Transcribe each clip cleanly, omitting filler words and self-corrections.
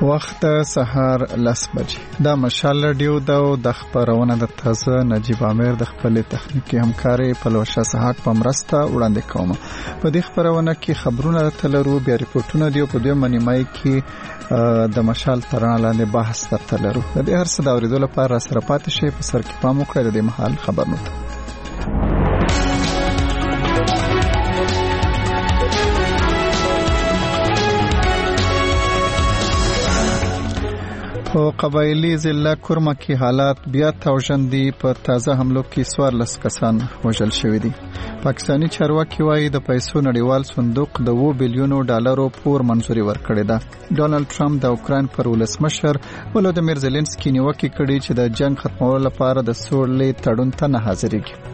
وخت سهار 10 بجې دا مشال رادیو د خبرونه د تازه نجیب عامر د خپل تخنیکی همکاري پلوشه سحاق په مرسته وړاندې کوم. په دې خبرونه کې خبرونه تلرو بیا ریپورتونه دی په دوه منیمای کې د مشال ترانه لاندې بحث تلرو. د دې هر څه د اوریدو لپاره سره پاتې شي په سر کې پام وکړئ د محل خبرونه. په قبایلی ضلع کورما کې حالات بیا توجندي په تازه حملو کې 14 کسان وژل شوي دي. پاکستانی چارواکي وايي د پیسو نړیوال صندوق د $2 بلیون پور منزوري ورکړې ده. ډونالد ټرمپ د اوکراین پر ولسمشر ولودمیر زيلنسکي نیوکه کړې چې د جنگ ختمولو لپاره د سولې تړون ته نه حاضرېږي.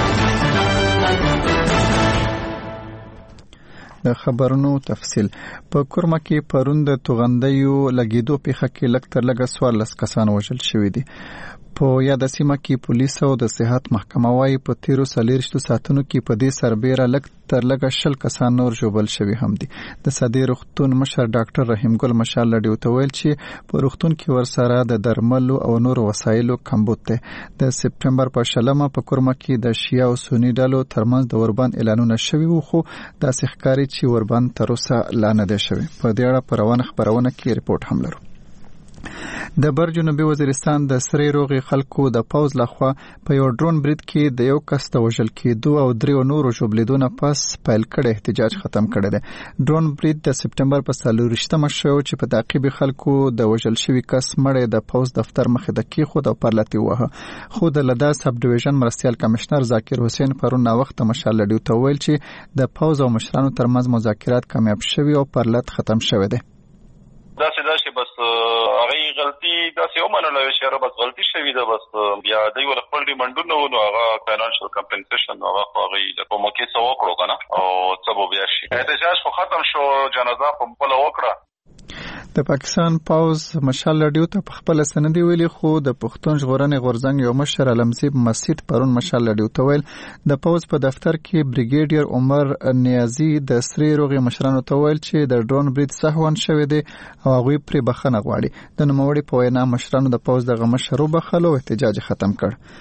د خبرونو تفصيل په کورما کې پرون د توغندیو لګیدو پیښه کې لږ تر لږه 14 کسان وژل شوي دي. په یاد سیمه کې پولیس او د صحت محکمه وايي په 13 ساعتونو کې په دې سربېره لږ تر لږه 10 کسان نور ژوبل شوي هم دي. د صدې روغتون مشر ډاکټر رحیم ګل مشال لډیو ته ویل چې په روغتون کې ورسره د درملو او نور وسایلو کمبود ده. د سپټمبر په شلمه په کورما کې د شیا او سنی ډلو ترمنځ د اوربند اعلانونه شوي وو خو د سحکاري چې اوربند تر اوسه لا نه دی شوی. په دې اړه په روانه خبرونه کې ریپورت هم لرو. د بر جنوبي وزیرستان د سری روغي خلکو د پوز لخوا په یو ډرون برید کې د یو کس د وژل کېدو او 3 نورو ژوبلیدو نه پس پیل کړي احتجاج ختم کړي دي. ډرون برید د سپټمبر په 24مه شو چې په تعقیب خلکو د وژل شوی کس مړی د پوز دفتر مخې د کې خود او پرلتی وه. خو د لدا سب ډیویژن مرستيال کمشنر ذاکر حسین پرون وخت مشال لډیو ته ویل چې د پوز او مشرانو ترمنځ مذاکرات کامیاب شوي او پرلت ختم شوی دی. دا چې بس هغه غلطي دا څه ومنله چې را بس غلطي شوی ده بس بیا دوی ول خپل ډیماندونه ونو هغه فاینانشل کمپنسیشن هغه د کومکې څو وکړو کنه او څه بیا شي احتجاج خو ختم شو جنازه په خپل وکړه. د پاکستان پاوز مشال لډیو ته په خپل سندي ویلي خو د پښتون ژغورنې غورځنګ یو مشر علمزیب مسجد پرون مشال لډیو ته ویل د پاوز په دفتر کې بریګیډیر عمر نیازی د سری روغي مشرانو ته ویل چې د ډرون برید سهون شوی دی او هغه پر بخښنه غواړي. د نوموړي په وینا مشرانو د پاوز د غمشرو بخلو احتجاج ختم کړ.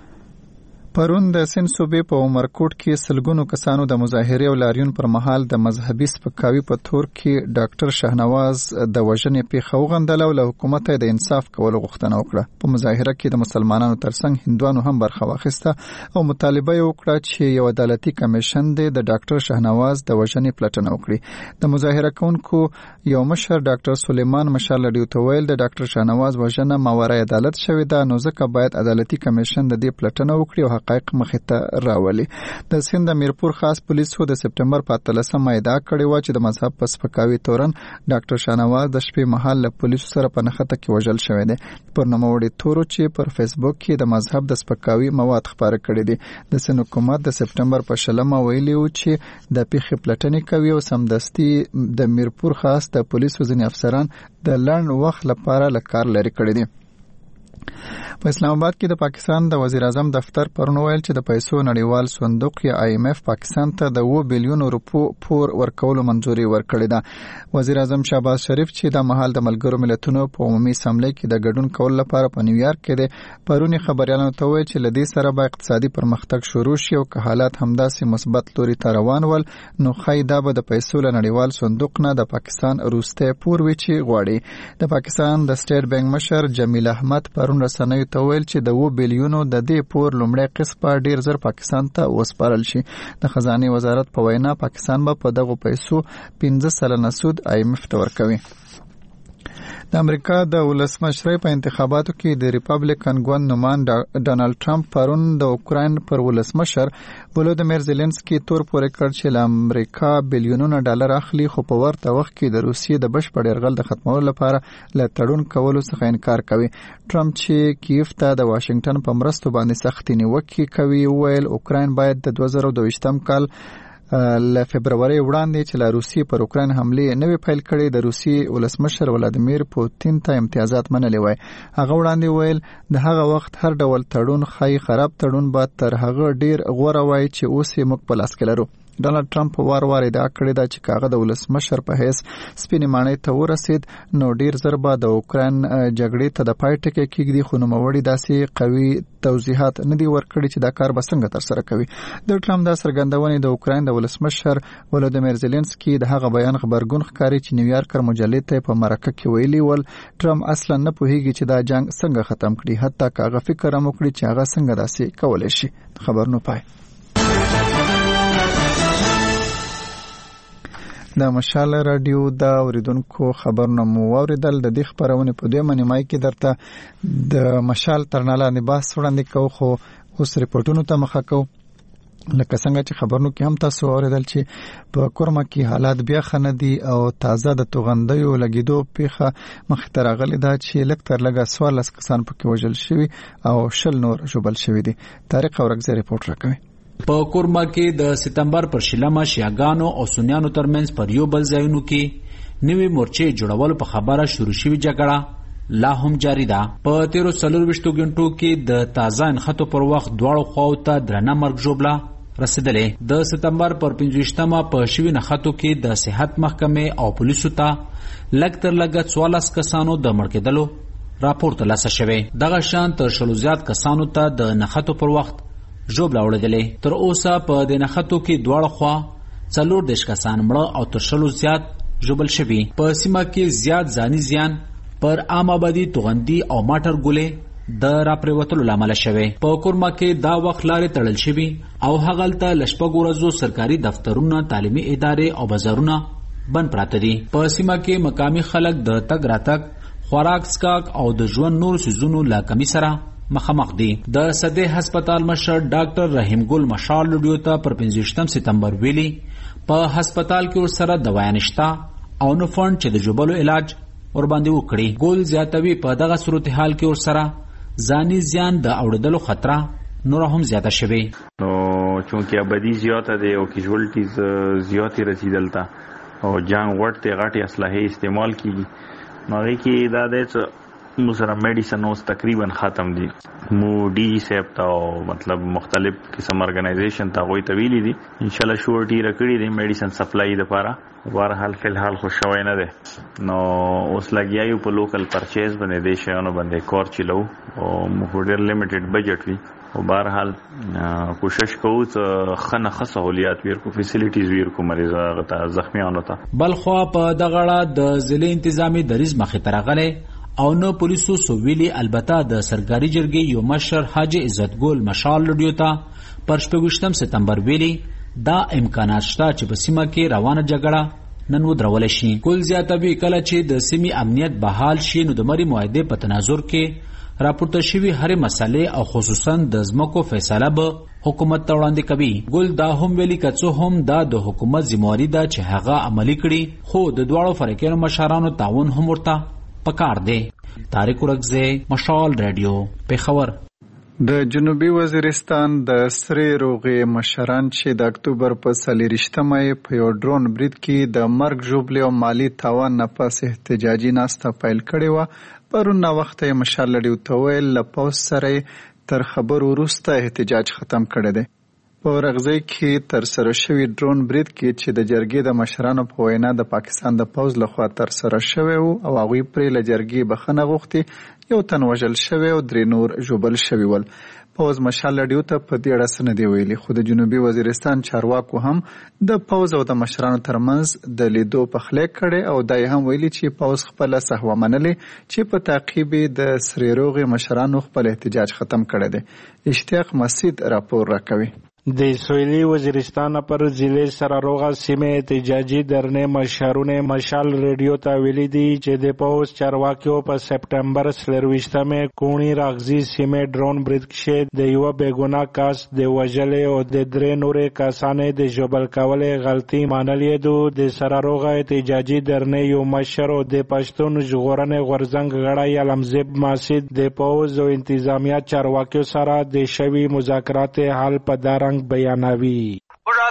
پرون د سند صوبې په عمرکوټ کې سلګونو کسانو د مظاهره او لاریون پر مهال د مذهبي سپکاوي په تور کې ډاکټر شهنواز د وژنې پیښه وغندله او له حکومت د انصاف کولو غوښتنه وکړه. په مظاهره کې د مسلمانانو ترڅنګ هندوانو هم برخه واخیسته او مطالبه وکړه چې یو عدالتي کمیشن د ډاکټر شهنواز د وژنې پلټنه وکړي. د مظاهره کوونکو یو مشر ډاکټر سلیمان مشال لډیو ته ویل د ډاکټر شهنواز وژنه ماورای عدالت شوې ده نو ځکه باید عدالتي کمیشن د دې پلټنه وکړي او حقایق مخې ته راولي. د سند میرپور خاص پولیسو د سپټمبر په 13مه ادعا کړې و چې د مذهب په سپکاوي تورن ډاکټر شهنواز د شپې مهال له پولیسو سره په نښته کې وژل شوی دی. پر نوموړي تورو چې پر فیسبوک کې د مذهب د سپکاوي مواد خپاره کړي دي. د سند حکومت د سپټمبر په شلمه ویلي و چې د پیښې پلټنې کوي او سمدستي د میرپور خاص د پولیسو ځینې افسران د لړن وخت لپاره لکار لري کړی دي. په اسلام آباد کې د پاکستان د وزیر اعظم دفتر پرون ویل چې د پیسو نړیوال صندوق یا IMF پاکستان ته د $2 بلیون پور ورکولو منزوري ورکړې ده. وزیر اعظم شهباز شریف چې د مهال د ملګرو ملتونو په عمومي اسمبلی کې د ګډون کول لپاره په نیویارک کې د پرونی خبريالانو ته ویل چې لدې سره به اقتصادي پرمختګ شروع شي او که حالات همداسې مثبت لوري ته روان ول نو خایدا به د پیسو نړیوال صندوق نه د پاکستان روسته پور وی چې غواړي. د پاکستان د سټیټ بانک مشر جمیل احمد پرون رسنیو ته ویل چې د $2 بلیون د دې پور لومړی قسط په ډیر زر پاکستان ته وسپارل شي. د خزانه وزارت په وینا پاکستان به په دغه پیسو 15% سود IMF ته ورکوي. د امریکا د ولسمشرۍ په انتخاباتو کې د ریپابلیکن ګوند نومان ډونالد ټرمپ پرون د اوکراین پر ولسمشر ولودمیر زيلنسکي تور پورې کړ چې له امریکا بلیونونه ډالر اخلي خو په ورته وخت کې د روسیې د بشپړ یرغل د ختمولو لپاره له تړون کولو څخه انکار کوي. ټرمپ چې کیف ته د واشنگټن په مرستو باندې سختي نیوکې کوي ویل اوکراین باید د 2022 کال له فبرवरी وړاندې چې له روسیې پر اوکراین حمله نوې پیل کړې د روسیې ولسمشر ولادیمیر پوتین ته امتیازات منلې وای. هغه وړاندې ویل د هغه وخت هر ډول تړون خای خراب تړون به تر هغه ډیر غوره وای چې اوس یې موږ په لاس کې لرو. ډونالد ټرمپ وار ادعا کړې ده چې کاغه د ولسمشر په حیث سپینې ماڼۍ ته ورسید نو ډیر زر به د اوکرين جګړې ته د پای ټکی کېږي، خو نوموړي داسې قوي توضیحات نه دي ورکړي چې دا کار به څنګه ترسره کوي. د ټرمپ د څرګندونې د اوکرين د ولسمشر ولودیمیر زيلنسکي د هغه بیان خبرګون ښکاري چې نیویارکر مجلې ته په مرکه کې ویلي ول ټرمپ اصلا نه پوهیږي چې دا جنگ څنګه ختم کړي، حتی کاغه فکر هم وکړي چې هغه څنګه داسې کولای شي. خبرونه پای د مشال رادیو د اوریدونکو خبرونه مو اوریدل. د دې خبرونه په دوه منیمای کې درته د مشال ترناله نه باس وړاندې کو، خو اوس ریپورتونو ته مخه کو. لکه څنګه چې خبرونو کې هم تاسو اوریدل چې په کورما کې حالات بیا خنه دي او تازه د توغندیو لګیدو پیخه مخ ته راغلي ده چې لکتر لګا 14 کسان پکې وژل شوي او 10 نور ژوبل شوي دي. طارق اورګزی ریپورت راکوي. په کورما کې د سپتمبر پر شلمه شیعاګانو او سنیانو ترمنځ پر یو بل ځایونو کې نوې مورچې جوړولو په خبره شروع شوې جګړه لا هم جاری ده. په 13 غنټو کې د تازه انخطو پر وخت دواړو خواو ته درنه مرګ ژوبله رسیدلې. د سپتمبر پر 15مه په شوي نخاتو کې د صحت محکمې او پولیسو ته لږ تر لږه 14 کسانو د مړ کېدلو راپور ترلاسه شوی. دغه شان تر 100 زیات کسانو ته د نخاتو پر وخت ژوبله وړدلې. تر اوسه په د نخاتو کې دواړه خوا 14 کسان مړه او تر 100 زیات ژوبل شوي. په سیمه کې زیات ځاني زیان پر عام آبادی توغندي او ماټر ګولې د راپریوتلو لامل شوی. په کورما کې دا وخت لارې تړل شوي او هغلته لشپږ ورځو سرکاري دفترونه، تعلیمي ادارې او بازارونه بند پراته دي. په سیمه کې مقامي خلک د تګ راتګ، خوراک سکاک او د ژوند نور سيزونو لا کمی سره مخامخ دي. د صدې هسپتال مشر ډاکټر رحیم ګل مشال لډیو ته پر 15 سپتمبر ویلي په هسپتال کې ورسره دوا نشتا او نو فند چې د جوبلو علاج ور باندې وکړي. ګل زیاتوي په دغه صورتحال کې ورسره ځاني زیان د اوړدلو خطر نور هم زیاته شوی. نو چونکه آبادی زیاته ده او کیژوالټیز زیاتې رسیدلته او جنگ ورته غټي اسلحه استعمال کیږي، نو هغه کې دا د مو سره میډیسن اوس تقریبا ختم دي. مو ډي سیپ ته مطلب مختلف قسم ارګنایزیشن ته وی طویلی دي ان شاء الله شورټي رکړي دي میډیسن سپلای لپاره. بهرحال فلحال خو شوی نه ده، نو اوس لګیایو په لوکل پرچیز باندې د شیانو باندې کور چلو او مو ډیر لیمیټډ بجټ وی او بهرحال کوشش کوو چې خنه سہولیات ورکو، فیسیلیټیز ورکو مریض غته زخمیانو ته. بلخوا په دغړه د ضلع انتظامی دریز مخې ترغله او نو پولیسو سوویلی. البته د سرکاري جرګې یو مشر حاجی عزت ګل مشال لډیو ته پر 15 سپتمبر ویلي دا امکانات شته چې په سیمه کې روانه جګړه نن ودرول شي. ګل زیاتوي کله چې د سیمې امنیت بحال شي نو د مری معاهده په تناظر کې راپورته شوی هر مسلې او خصوصا د ځمکو فیصله به حکومت ته وړاندې کوي. ګل دا هم ویلي کڅو هم دا د حکومت ذمہواری ده چې هغه عملی کړي، خو د دواړو فرقونو مشرانو تعاون هم ورته پکار دی. طارق اورګزی، مشال رادیو، پیښور. د جنوبي وزیرستان د سرې روغې مشران چې د اکتوبر په 24مه په یو ډرون برید کې د مرګ ژوبلې او مالی تاوان نه پس احتجاجي ناسته پیل کړې وه. پرون وخت یې مشال لډیو ته ویل له پوځ سره تر خبرو وروسته احتجاج ختم کړی دی. په رغزی کې تر سره شوی ډرون برید کې چې د جرګې د مشرانو په وینا د پاکستان د پوځ لخوا تر سره شوی او هغوی پرې له جرګې بخښنه غوښتې، یو تن وژل شوی او 3 نور ژوبل شوي ول. پوځ مشال لډیو ته په دې اړه څه نه دی ویلي، خو د جنوبي وزیرستان چارواکو هم د پوځ او د مشرانو ترمنځ د لیدو پخلی کړی او دا یې هم ویلي چې پوځ خپله سهوه منلې چې په تعقیب د سرې روغې مشرانو خپل احتجاج ختم کړی دی. اشتیاق مسید راپور راکوي. د سویلی وزیرستان پر ضلع سراروغه سیمه احتجاجي درنه مشرونه مشال ریډیو ته ویلي دي چې د پوز چارواکیو په سپټمبر 23مه کونی راغزي سیمه ډرون برید کې د یو بیګونا کاس د وجلې او د 3 نورې کسانې د جبل کولې غلطي مانلې دو. د سراروغه احتجاجي درنه یو مشر او د پښتون ژغورنې غورزنګ غړی علمزب ماسید د پوز او انتظامیه چارواکیو سره د شوی مذاکرات حل په دارنګ بیانوي. ورالتا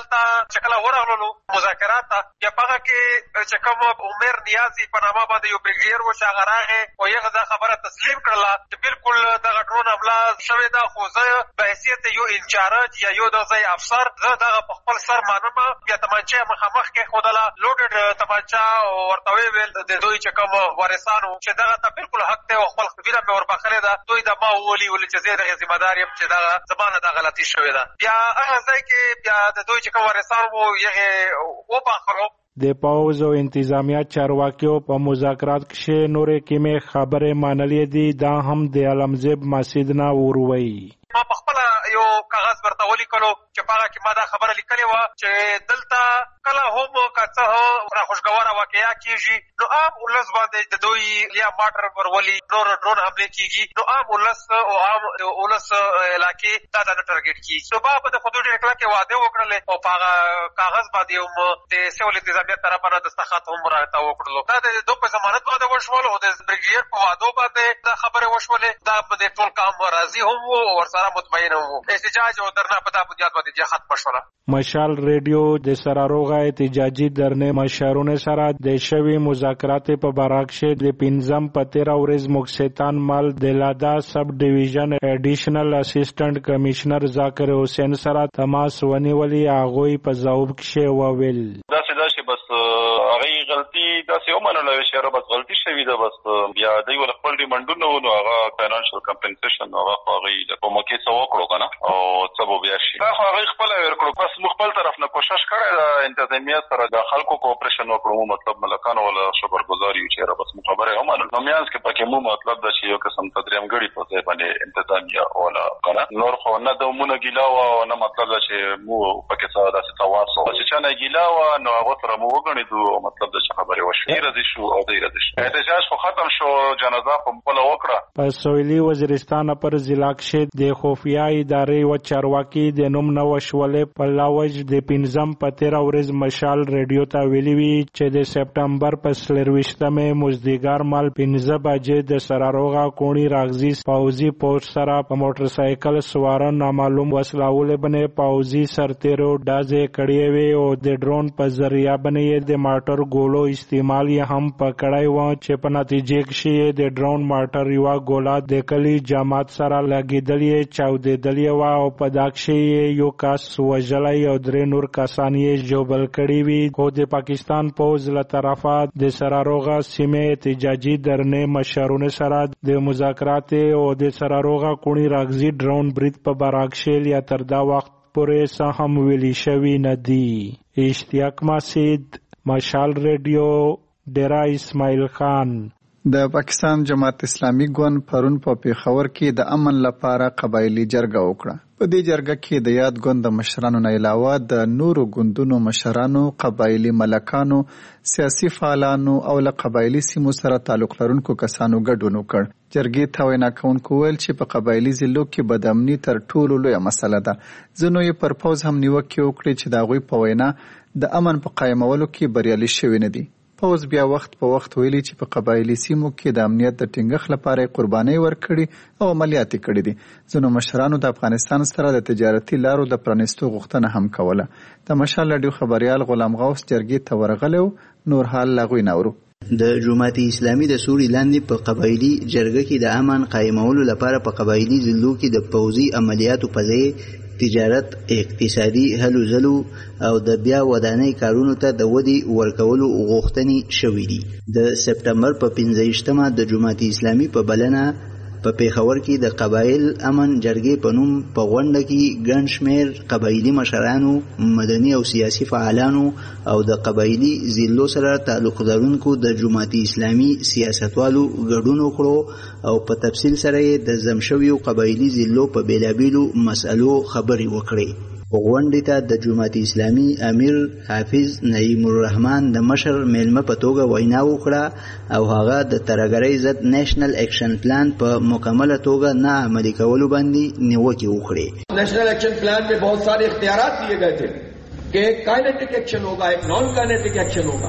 چې کله ورغلو مذاکرات ته، بیا په هغه کې چې کوم عمر نیازي په نامه باندې یو بریګیډیر و چې هغه راغی او هغه دا خبره تسلیم کړله چې بالکل دغه ډرون حمله شوې ده، خو زه په حیثیت یو انچارج یا یو د ځای افسر زه دغه په خپل سر مانم. بیا تمانچه مخامخ کېښودله، لوډډ تمانچه، ورته ویې ویل د دوی چې کوم وارثانو چې دغه ته بالکل حق دی او خپل وینه مې وربخلې ده، دوی د ما وولي چې زه دغه ذمه دار یم چې دغه زما نه دا غلطي شوې ده. بیا هغه ځای کې بیا د دوی چې کوم وارثان وو هغې وبخلو. د پوځ او انتظامیه چارواکیو په مذاکرات کې نورې کمې خبرې منلې دي، دا هم د علمزیب مسجد نه وروي. ما په خپله یو کاغذ ورته ولیکلو چې په هغه کې ما دا خبره لیکلې وه چې دلته کله هم که څه راخوشګواره واقعه کېږي نو عام ولس باندې د دوی یا ماټر ورولي، نور ډرون حملې کېږي، نو عام ولس او عام ولس علاقې دا نه ټارګېټ کېږي. نو ما په د خو دوی ډېر کلکې وعدې وکړلې او په هغه کاغذ باندې هم د سیول انتظامیه طرفه نه دستخط هم راته وکړلو. دا د دو په ضمانت باندې وشول او د بریګیډیر په وعدو باندې دا خبرې وشولې. دا باندې ټول کام راضي هم وو او ورسره مطمئن هم وو. احتجاج او درنه په دا بنیاد باندې ختمه شوله. مشال ریډیو د سراروغه احتجاجي درنې مشرانو سره د شوي مذاکرات په باره کې د 15 په 13 ورځ مکسیتان مال د لادا سب ډیویژن اډیشنل اسسټنټ کمشنر ذاکر حسین سره تماس ونیولې. هغوی په ځواب کې وویل داسې بس هغه غلطي داسې ومنله چې یاره بس غلطي شوې ده، بس بیا دوی ول خپل ډیمانډونه وو نو هغه فاینانشل کمپنسیشن هغه خو هغوی د په موقع څه وکړو که نه او څه به بیا شي. دا خو هغوی خپله ور کړو. بس موږ خپل طرف نه کوشش کړی ده انتظامیه سره د خلکو کوپریشن وکړو. مطلب ملکانو ولا خبرګزار یو چې یاره بس موږ خبرې ومنل. نو میانځ کې پکې مو مطلب ده چې یو قسم ته درېمګړي په ځای باندې انتظامیه ولا که نه نور خو نه د مونه ګیله وه او نه مطلب ده چې مو پکې څه داسې څه وار سو چې چا نه ګیله وه نو هغو سره مو وګڼېدو او مطلب ده چې خبرې وشوې. دی رضي شو او دی رضي شو. احتجاج خو ختم شو، جنازه خو خپله وکړه. په سویلي وزیرستان پر ضلع کې د خفیه ادارې و چارواکي د نوم نه وشولې په لاوج د 15 په 13 ورځ مشال ریډیو ته ویلي وي چې د سپټمبر په 24مې مازدیګر مال 15 بجې د سراروغه کونی راغزي پوځي پوسټ سره په موټر سایکل سوار نامعلوم وسلاول باندې پوځي سرتیرو ډازې کړې وي او د ډرون په ذریعہ باندې د ماټر ګولو استعمال یې هم پکړای و چې په نتیجه کې د ډرون ماټر یو ګولا د کلی جماعت سره لګیدلې چاودېدلې و او په داکشي یو کس وژلای او درې نور کسان یې جوبل کړي وي. خو د پاکستان پوز له طرفه د سراروغه سیمه احتجاجي درنې مشرونه سره د مذاکرات او د سراروغه کونی راغزي ډرون برید په براکشل یا تر دا وخت پورې څه هم ویلي شوی نه دی. اشتیاق مسجد، مشال ریډیو، ډیرا اسماعیل خان. د پاکستان جماعت اسلامي ګوند پرون په پیښور کې د امن لپاره قبایلی جرګه وکړه. په دې جرګه کې د یاد ګوند د مشرانو نه علاوه د نورو ګوندونو مشرانو، قبایلی ملکانو، سیاسي فعالانو او له قبایلی سیمو سره تعلق لرونکو کسانو ګډون وکړ. جرګې ته وینا کوونکو ویل چې په قبایلی ضلعو کې بدامني تر ټولو لویه مسله ده. ځینو یې پر پوځ هم نیوکې وکړې چې د هغوی په وینا د امن په قایمولو کې بریالي شوي نه دي. پوځ بیا وخت په وخت ویلي چې په قبایلی سیمو کې د امنیت د ټینګښت لپاره قربانۍ ورکړي او عملیات کړي دي. ځینو مشرانو د افغانستان سره د تجارتي لارو د پرانیستو غوښتنه هم کوله. د مشال راډیو خبریال غلام غوث جرګې ته ورغلی نور حال له هغوی نه اورو. د جماعت اسلامي د سوري لاندې په قبایلی جرګه کې د امن قایمولو لپاره په قبایلی ضلعو کې د پوځي عملیاتو په ځای تجارت، اقتصادي هلو ځلو او د بیا ودانۍ کارونو ته د ودې ورکولو غوښتنې شوې دي. د سپټمبر په 15مه د جماعت اسلامي په بلنه په پیښور کې د قبایل امن جرګې په نوم په غونډه کې ګڼ شمېر قبایلي مشرانو، مدني او سیاسي فعالانو او د قبایلي ضلعو سره تعلق لرونکو د جماعت اسلامي سیاستوالو ګډون وکړو او په تفصیل سره د ضم شویو قبایلي ضلعو په بیلابیلو مسألو خبرې وکړې. غونډې ته د جماعت اسلامي امیر حافظ نعیم الرحمن د مشر میلمه په توګه وینا وکړه او هغه د ترهګرۍ ضد نیشنل ایکشن پلان په مکمله توګه نه عملي کولو باندې نیوکې وکړې. نیشنل ایکشن پلان میں بہت سارے اختیارات دیے گئے تھے کہ ایک کائنیٹک ایکشن ہوگا، ایک نان کائنیٹک ایکشن ہوگا.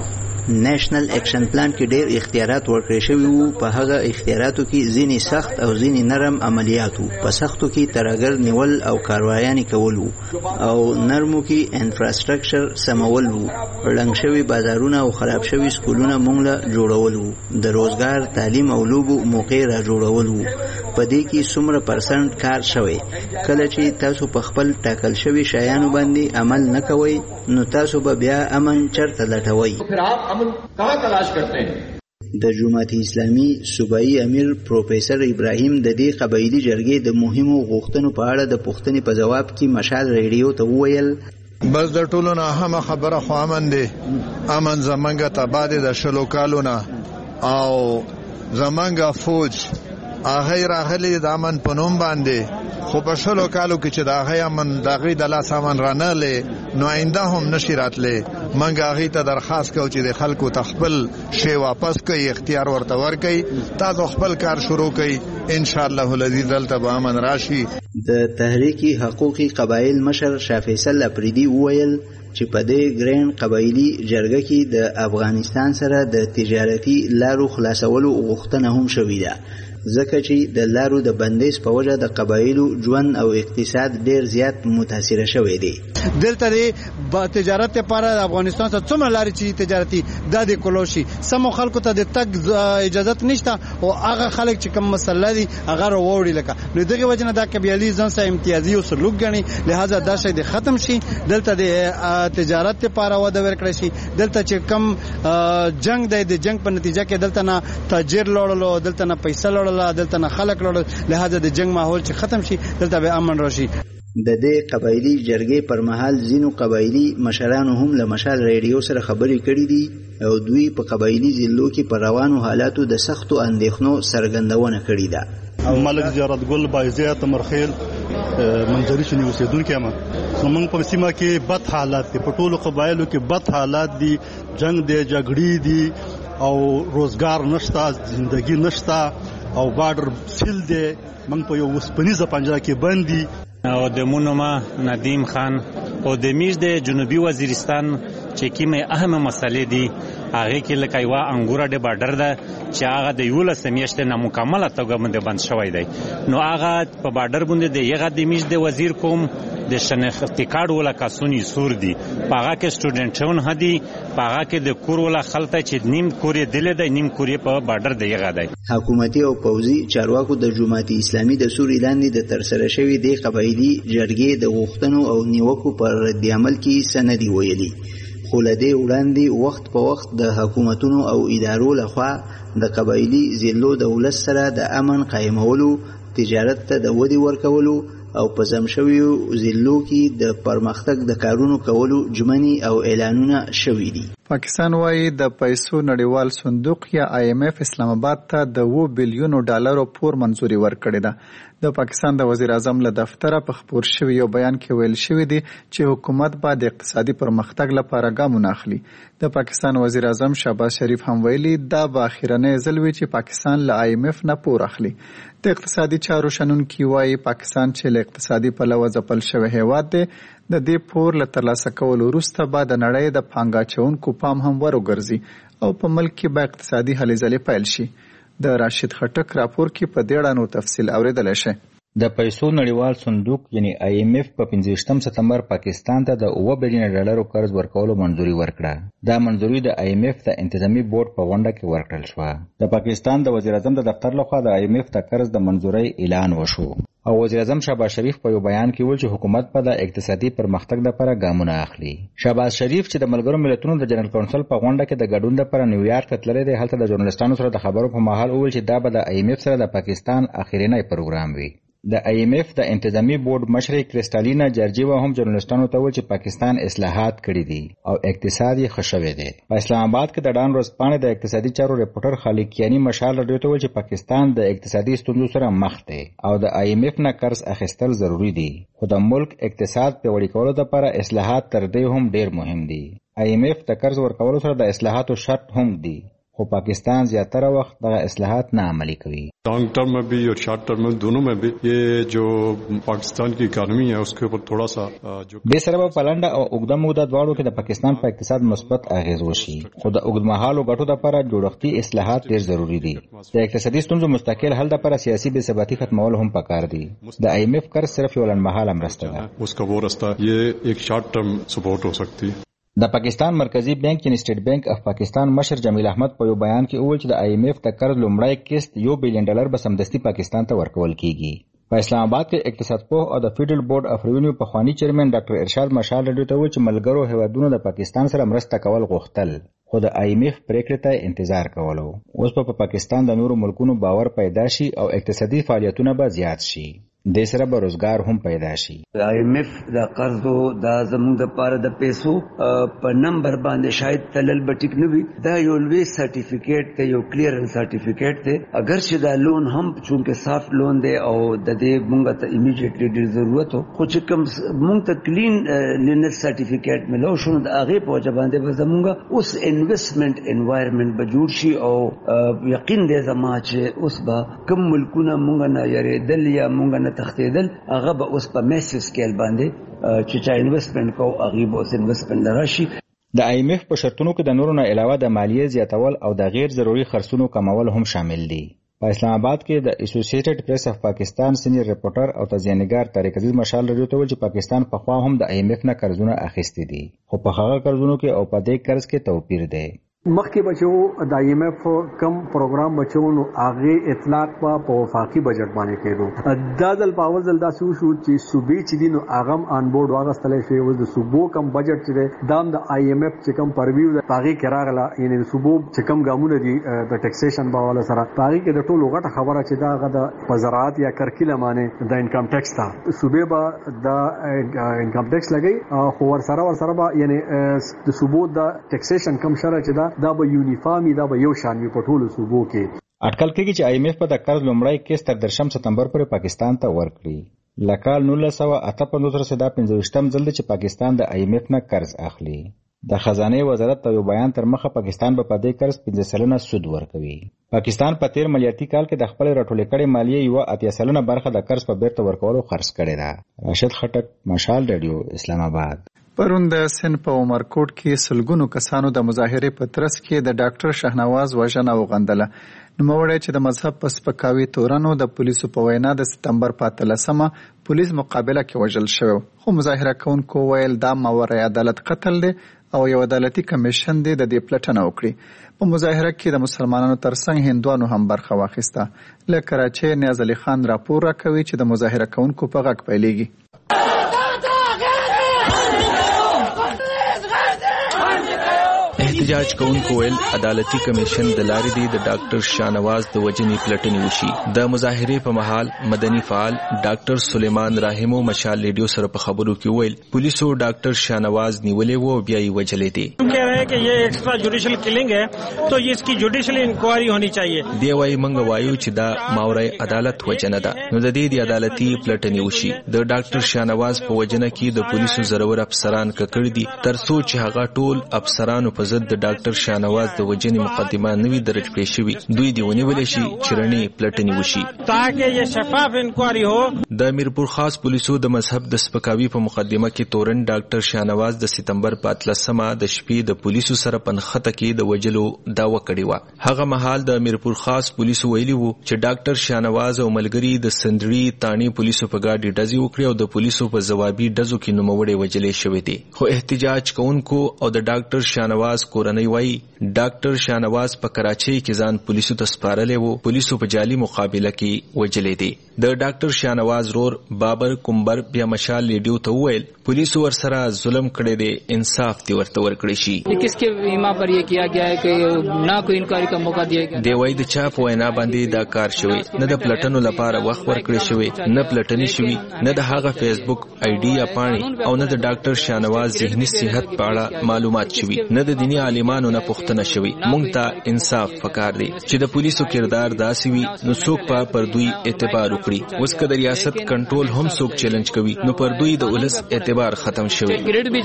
نېشنل اکشن پلان کې ډېر اختیارات ورکړل شوي وو. په هغه اختیاراتو کې ځینې سخت او ځینې نرم عملیات وو. په سختو کې ترهګر نیول او کاروایانې کول وو او نرمو کې انفراستراکچر سمول وو. ړنګ شوي بازارونه او خراب شوي سکولونه موږ له جوړول وو. د روزګار، تعلیم او لوبو موقع را جوړول وو. په دې کې څومره پرسنټ کار شوی. کله چې تاسو په خپل ټاکل شوي شیانو باندې عمل نه کوئ نو تاسو به بیا امن چرته لټوئ. د جماعت اسلامي صوبایي امیر پروفیسر ابراهیم د دې قبایلی جرګې د مهمو غوښتنو په اړه د پوښتنې په جواب کې مشال ریډیو ته وویل بس د ټولو نه اهمه خبره خو امن دی. امن زمونږ تباده د شلو کالونه او زمونږ فوج هغه راغلی د امن په نوم باندې، خو په شلو کالو کې چې د هغه امن د هغې د لاس امن رانغلی نو آینده هم نشي راتلی. موږ هغې ته درخواست کوو چې د خلکو ته خپل شی واپس کوي، اختیار ورته ورکوي، تاسو خپل کار شروع کوي، انشاءالله العزیز دلته به امن راشي. د تحریک حقوقي قبایل مشر شاه فیصل اپریدي وویل چې په دې ګرین قبایلی جرګه کې د افغانستان سره د تجارتي لارو خلاصولو غوښتنه هم شوې ده، ځکه چې د لارو د بندیز په وجه د قبایلو ژوند او اقتصاد ډیر زیات متاثره شوی دی. دلته د تجارت لپاره د افغانستان څخه څومره لارې چې تجارتي د کولوشي سمو خلکو ته د تګ اجازه نشته او هغه خلک چې کوم مسله دي هغه وروړي لکه نو دغه وجه نه د قبایلی ځان سره امتیازي او سلوک غني، لہذا دا شی د ختم شي. دلته د تجارت لپاره وده ورکړي شي. دلته چې کم جنگ د جنگ په نتیجه کې دلته نه تاجر لوړلو، دلته نه پیسې لوړل، دلته نه خلک لوړل، لہذا د جنگ ماحول چې ختم شي دلته به امن راشي. د دې قبایلی جرګې پر مهال ځینو قبایلی مشرانو هم له مشال ریډیو سره خبرې کړې دي او دوی په قبایلی ضلعو کې پر روانو حالاتو د سختو اندېښنو څرګندونه کړې ده. ملک زیارت ګل بایزه تمرخیل منځري شنی اوسیدونکو ما زمونږ په سیمه کې بد حالات دي، په ټولو قبایلو کې بد حالات دي، جنگ دی، جګړې دي او روزګار نشته، زندگی نشته او بارډر سیل دی. موږ په یو وسپنیزه پنجره کې بندي. او د مونوما ندیم خان او د میش د جنوبي وزیرستان چې کومه اهمه مسلې دي هغه کې لکه یو انګور د بارډر ده چې هغه د یو لسمیشته نه مکمله توګه باندې بند شوی دی. نو هغه په بارډر باندې د یغه د میش د وزیر کوم د شناختی کارت ولا کاسونی سور دي، پاغه کې سټوډنټون هدي، پاغه کې د کور ولا خلته چې نیم کورې دله د نیم کورې په بارډر دی یغه دی. حکومتي او پوځي چارواکو د جماعت اسلامي د سوري لاندې د ترسره شوی د قبایلی جرګې د غوښتنو او نیوکو پر رد عمل کې سندي ویلي، خو له دې وړاندې وخت په وخت د حکومتونو او ادارو لخوا د قبایلی ضلعو د ولس سره د امن قائمولو، تجارت ته د ودې ورکولو او په زمشویو ضلعو کې د پرمختګ د کارونو کولو ژمنې او اعلانونه شوي دي. پاکستان وايي د پیسو نړیوال صندوق یا IMF اسلام آباد ته د 2 بلیونو ډالرو پور منزوري ورکړې ده. د پاکستان د وزیر اعظم له دفتره په خبر شوی یو بیان کې ویل شوی دی چې حکومت به د اقتصادي پرمختګ لپاره ګامونه اخلي. د پاکستان وزیر اعظم شهباز شریف هم ویلي دا به اخیرنۍ ځل وي چې پاکستان له IMF نه پور اخلي. د اقتصادي چارو شنونکي وايي پاکستان چې له اقتصادي پلوه ځپل شوی هیواد دی، د دې پور له ترلاسه کولو وروسته به د نړۍ د پانګه اچوونکو پام هم وروګرځي او په ملک کې به اقتصادي هلې ځلې پیل شي. د راشد خټک راپور کې په دې اړه نور تفصیل اوریدلی شئ. د پیسو نړیوال صندوق یعنی IMF په 15 سپتمبر پاکستان ته د 2 بلین ډالرو قرض ورکولو منځوري ورکړه. دا منځوري د IMF د انتظامی بورډ په غونډه کې ورکړل شو. د پاکستان د وزیر اعظم د دفتر لخوا د IMF د قرض د منځوري اعلان وشو او وزیر اعظم شهباز شریف په یو بیان کې ویل چې حکومت په د اقتصادي پرمختګ لپاره ګامونه اخلي. شهباز شریف چې د ملګرو ملتونو د جنرال کونسل په غونډه کې د ګډون لپاره نیویارک ته تللی دی، هلته د ژورنالستانو سره د خبرو په مهال وویل چې دا به د IMF سره د پاکستان اخرنی پروګرام وي. د IMF د انتظامی بورډ مشر کریسټالینا جارجیوا هم ژورنالستانو ته وویل چې پاکستان اصلاحات کړي دي او اقتصاد یې ښه شوی دی. په اسلام آباد کې د ډان ورځپاڼې د اقتصادي چارو ریپورټر خالد کیانی مشال راډیو ته وویل چې پاکستان د اقتصادي ستونزو سره مخ دی او د IMF نه قرض اخیستل ضروری دي، خو د ملک اقتصاد پیاوړي کولو لپاره اصلاحات تر دې هم ډیر مهم دي. IMF د قرض ورکولو سره د اصلاحاتو شرط هم دي. خو پاکستان زیاتره وخت دغه اصلاحات نه عملي کوي. لانگ ٹرم میں بھی اور شارٹ ٹرم میں دونوں میں بھی یہ جو پاکستان کی اکانومی ہے اس کے اوپر تھوڑا سا جو د سره په لنډه او اوږده موده دواړو کې د پاکستان په اقتصاد مثبت اغیز وشي، خو د اوږدمهالو ګټو لپاره جوړښتي اصلاحات ډېر ضروری دي. د اقتصادي ستونزو مستقل حل لپاره سیاسي بې ثباتي ختمول هم پکار دي. د IMF قرض صرف یو لنډمهاله مرسته ده. اس کا وہ راستہ یہ ایک شارٹ ٹرم سپورٹ ہو سکتی. د پاکستان مرکزی بانک یعنی سټیټ بانک اف پاکستان مشر جمیل احمد په یو بیان کې وویل چې د IMF د قرض لومړی قسط $1 بلین به سمدستي پاکستان ته ورکول کیږي. په اسلام آباد کې اقتصاد پوه او د فیډرل بورډ اف ریونیو پخوانی چیرمن ډاکټر ارشاد مشال رډیو ته وویل چې ملګرو هیوادونو د پاکستان سره مرسته کول غوښتل، خو د IMF پریکړې ته انتظار کولو. اوس په پاکستان د نورو ملکونو باور پیدا شي او اقتصادي فعالیتونه به زیات شي. د سره به روزګار هم پیدا شي. IMF د قرضو د زموږ د پاره د پیسو په نمبر باندې شاید تلل بټیک نه وي. دا یو لوی سرټیفیکیټ ته یو کلیرنس سرټیفیکیټ ته اگر چې دا لون هم چونکه صاف لون دی او د دې موږ ته ایمیډیټلی ډیر ضرورت خو چې کوم موږ ته کلین لینس سرټیفیکیټ ملو شو د هغه په وجه باندې به زموږ اوس انویسټمنٹ انوایرنمنت به جوړ شي او یقین دی زما چې اوس به کوم ملکونه موږ نه یریدل یا موږ تختیدل هغه به اوس په میسیو سکیل باندې چې چا انویسټمنټ کو هغه به اوس انویسټمنټ لراشي. د IMF په شرطونو کې د نورو نه علاوه د مالیې زیاتول او د غیر ضروري خرڅونو کمول هم شامل دي. په اسلام آباد کې د اسوسییټډ پریس اف پاکستان سینیئر ریپورټر او تزیانګار طارق عزیز مشال رډیو ته ویل چې پاکستان په خوا هم د IMF نه قرضونه اخیستي دي، خو په هغه قرضونو کې او په دې قرض کې توپیر دی. مخکې بچو د IMF کم پروګرام بچو نو هغه اطلاق په وفاقي بجټ باندې کېدو. دا ځل په اول ځل داسې وشو چې صوبې چې دي نو هغه آن بورډ واغستلی شوی و. د صوبو کم بجټ چې دی دا هم د IMF چې کم پرویو د هغې کې راغله، یعنې د صوبو چې کم ګامونه دي د ټیکسیشن په حواله سره په هغې کې د ټولو غټه خبره چې دا هغه د په زراعت یا کرکیله باندې د انکم ټیکس ته صوبې به د انکم ټیکس لګوي، خو ورسره به یعنې د صوبو د ټیکسیشن کم شرح چې دا به یونیفارمي دا به یو شان وي په ټولو صوبو کې. اټکل کېږي چې IMF په د قرض لومړی قسط تر 10 سپتمبر پورې پاکستان ته ورکړي. لکال 1958 سره دا 25م ځل دی چې پاکستان د IMF نه قرض اخلي. د خزانه وزارت یو بیان تر مخه پاکستان به په دې قرض 15% سود ورکوي. پاکستان په 13 مالیاتي کال کې د خپل راټولې کړې مالیې یو 80% برخه د قرض په بیرته ورکولو خرڅ کړې ده. راشد خټک، مشال رادیو، اسلام آباد. پرون د سن په عمرکوټ کې سلګونو کسانو د مظاهرې په ترڅ کې د ډاکټر شهنواز وژنه وغندله. نوموړی چې د مذهب په سپکاوي تورنو د پولیسو په وینا د سپتمبر په 13مه پولیس مقابله کې وژل شوی، خو مظاهره کوونکو ویل دا ماورای عدالت قتل دی او یو عدالتي کمیشن دی د دې پلټنه وکړي. په مظاهره کې د مسلمانانو ترڅنګ هندوانو هم برخه واخیسته. له کراچۍ نیاز علي خان راپور راکوي چې د مظاهره کوونکو په غږ پیلېږي. احتجاج کوونکو ویل عدالتي کمیشن د لارې دی د ډاکټر شاهنواز د وژنې پلټنې وشي. د مظاهرې په مهال مدني فعال ډاکټر سلیمان راهیمو مشال ریډیو سره په خبرو کې ویل پولیسو ډاکټر شاهنواز نیولې وو بیا یې وژلې دي. کہہ رہے ہیں کہ یہ ایکسٹرا جوډیشل کلنگ ہے تو اس کی جوډیشل انکوائری ہونی چاہیے. دی وايي منګ وایو چې دا ماورای عدالت وجنه ده، نو د دې عدالتي پلټنې وشي. د ډاکټر شاهنواز په وجنه کې د پولیسو زرور افسران ککړ دي ترڅو چې هغه ټول افسرانو په ضد د ډاکټر شاهنواز د وژنې مقدمه نوي درج کړې شوې. دوی دی ونیول شي چرنې پلټنې وشي تاکہ یہ شفاف انکوائری ہو. د میرپور خاص پولیسو د مذهب د سپکاوي په مقدمه کې تورن ډاکټر شاهنواز د سپتمبر په 13مه د شپې د پولیسو سره پنخته کې د وجلو داوا کړې و. هغه مهال د میرپور خاص پولیسو ویلي وو چې ډاکټر شاهنواز او ملګری د سندړي تانی پولیسو په ګاډي ډزې وکړې او د پولیسو په جوابي ډزو کې نوموړي وجلې شوې دي. خو احتجاج کوونکو او د ډاکټر شاهنواز کورنۍ وایي ډاکټر شاهنواز په کراچۍ کې ځان پولیسو ته سپارلی وو، پولیسو په جعلي مقابله کې وجلې دي. د ډاکټر شاهنواز رور بابر کمبر بیا مشال ریډیو ته وویل پولیسو ورسره ظلم کړی دی، انصاف دی ورته ورکړی شي. کس کے بیمہ پر یہ کیا گیا ہے کہ نہ کوئی انکوائری کا موقع دیا گیا. دی وایي د چا په وینا باندې دا کار شوی، نه د پلټنو لپاره وخت ورکړی شوی، نه پلټنې شوی، نه د هغه فیسبوک آی ډي یا پاڼې او نه د ډاکټر شاهنواز ذهني صحت په اړه معلومات شوی، نه د دیني ظالمانو نه پوښتنه شوې. موږ ته انصاف پکار دی چې د پولیسو کردار داسې وي نو څوک پر دوی اعتبار وکړي. اوس که د ریاست کنټرول هم څوک چیلنج کوي نو پر دوی د ولس اعتبار ختم شوی.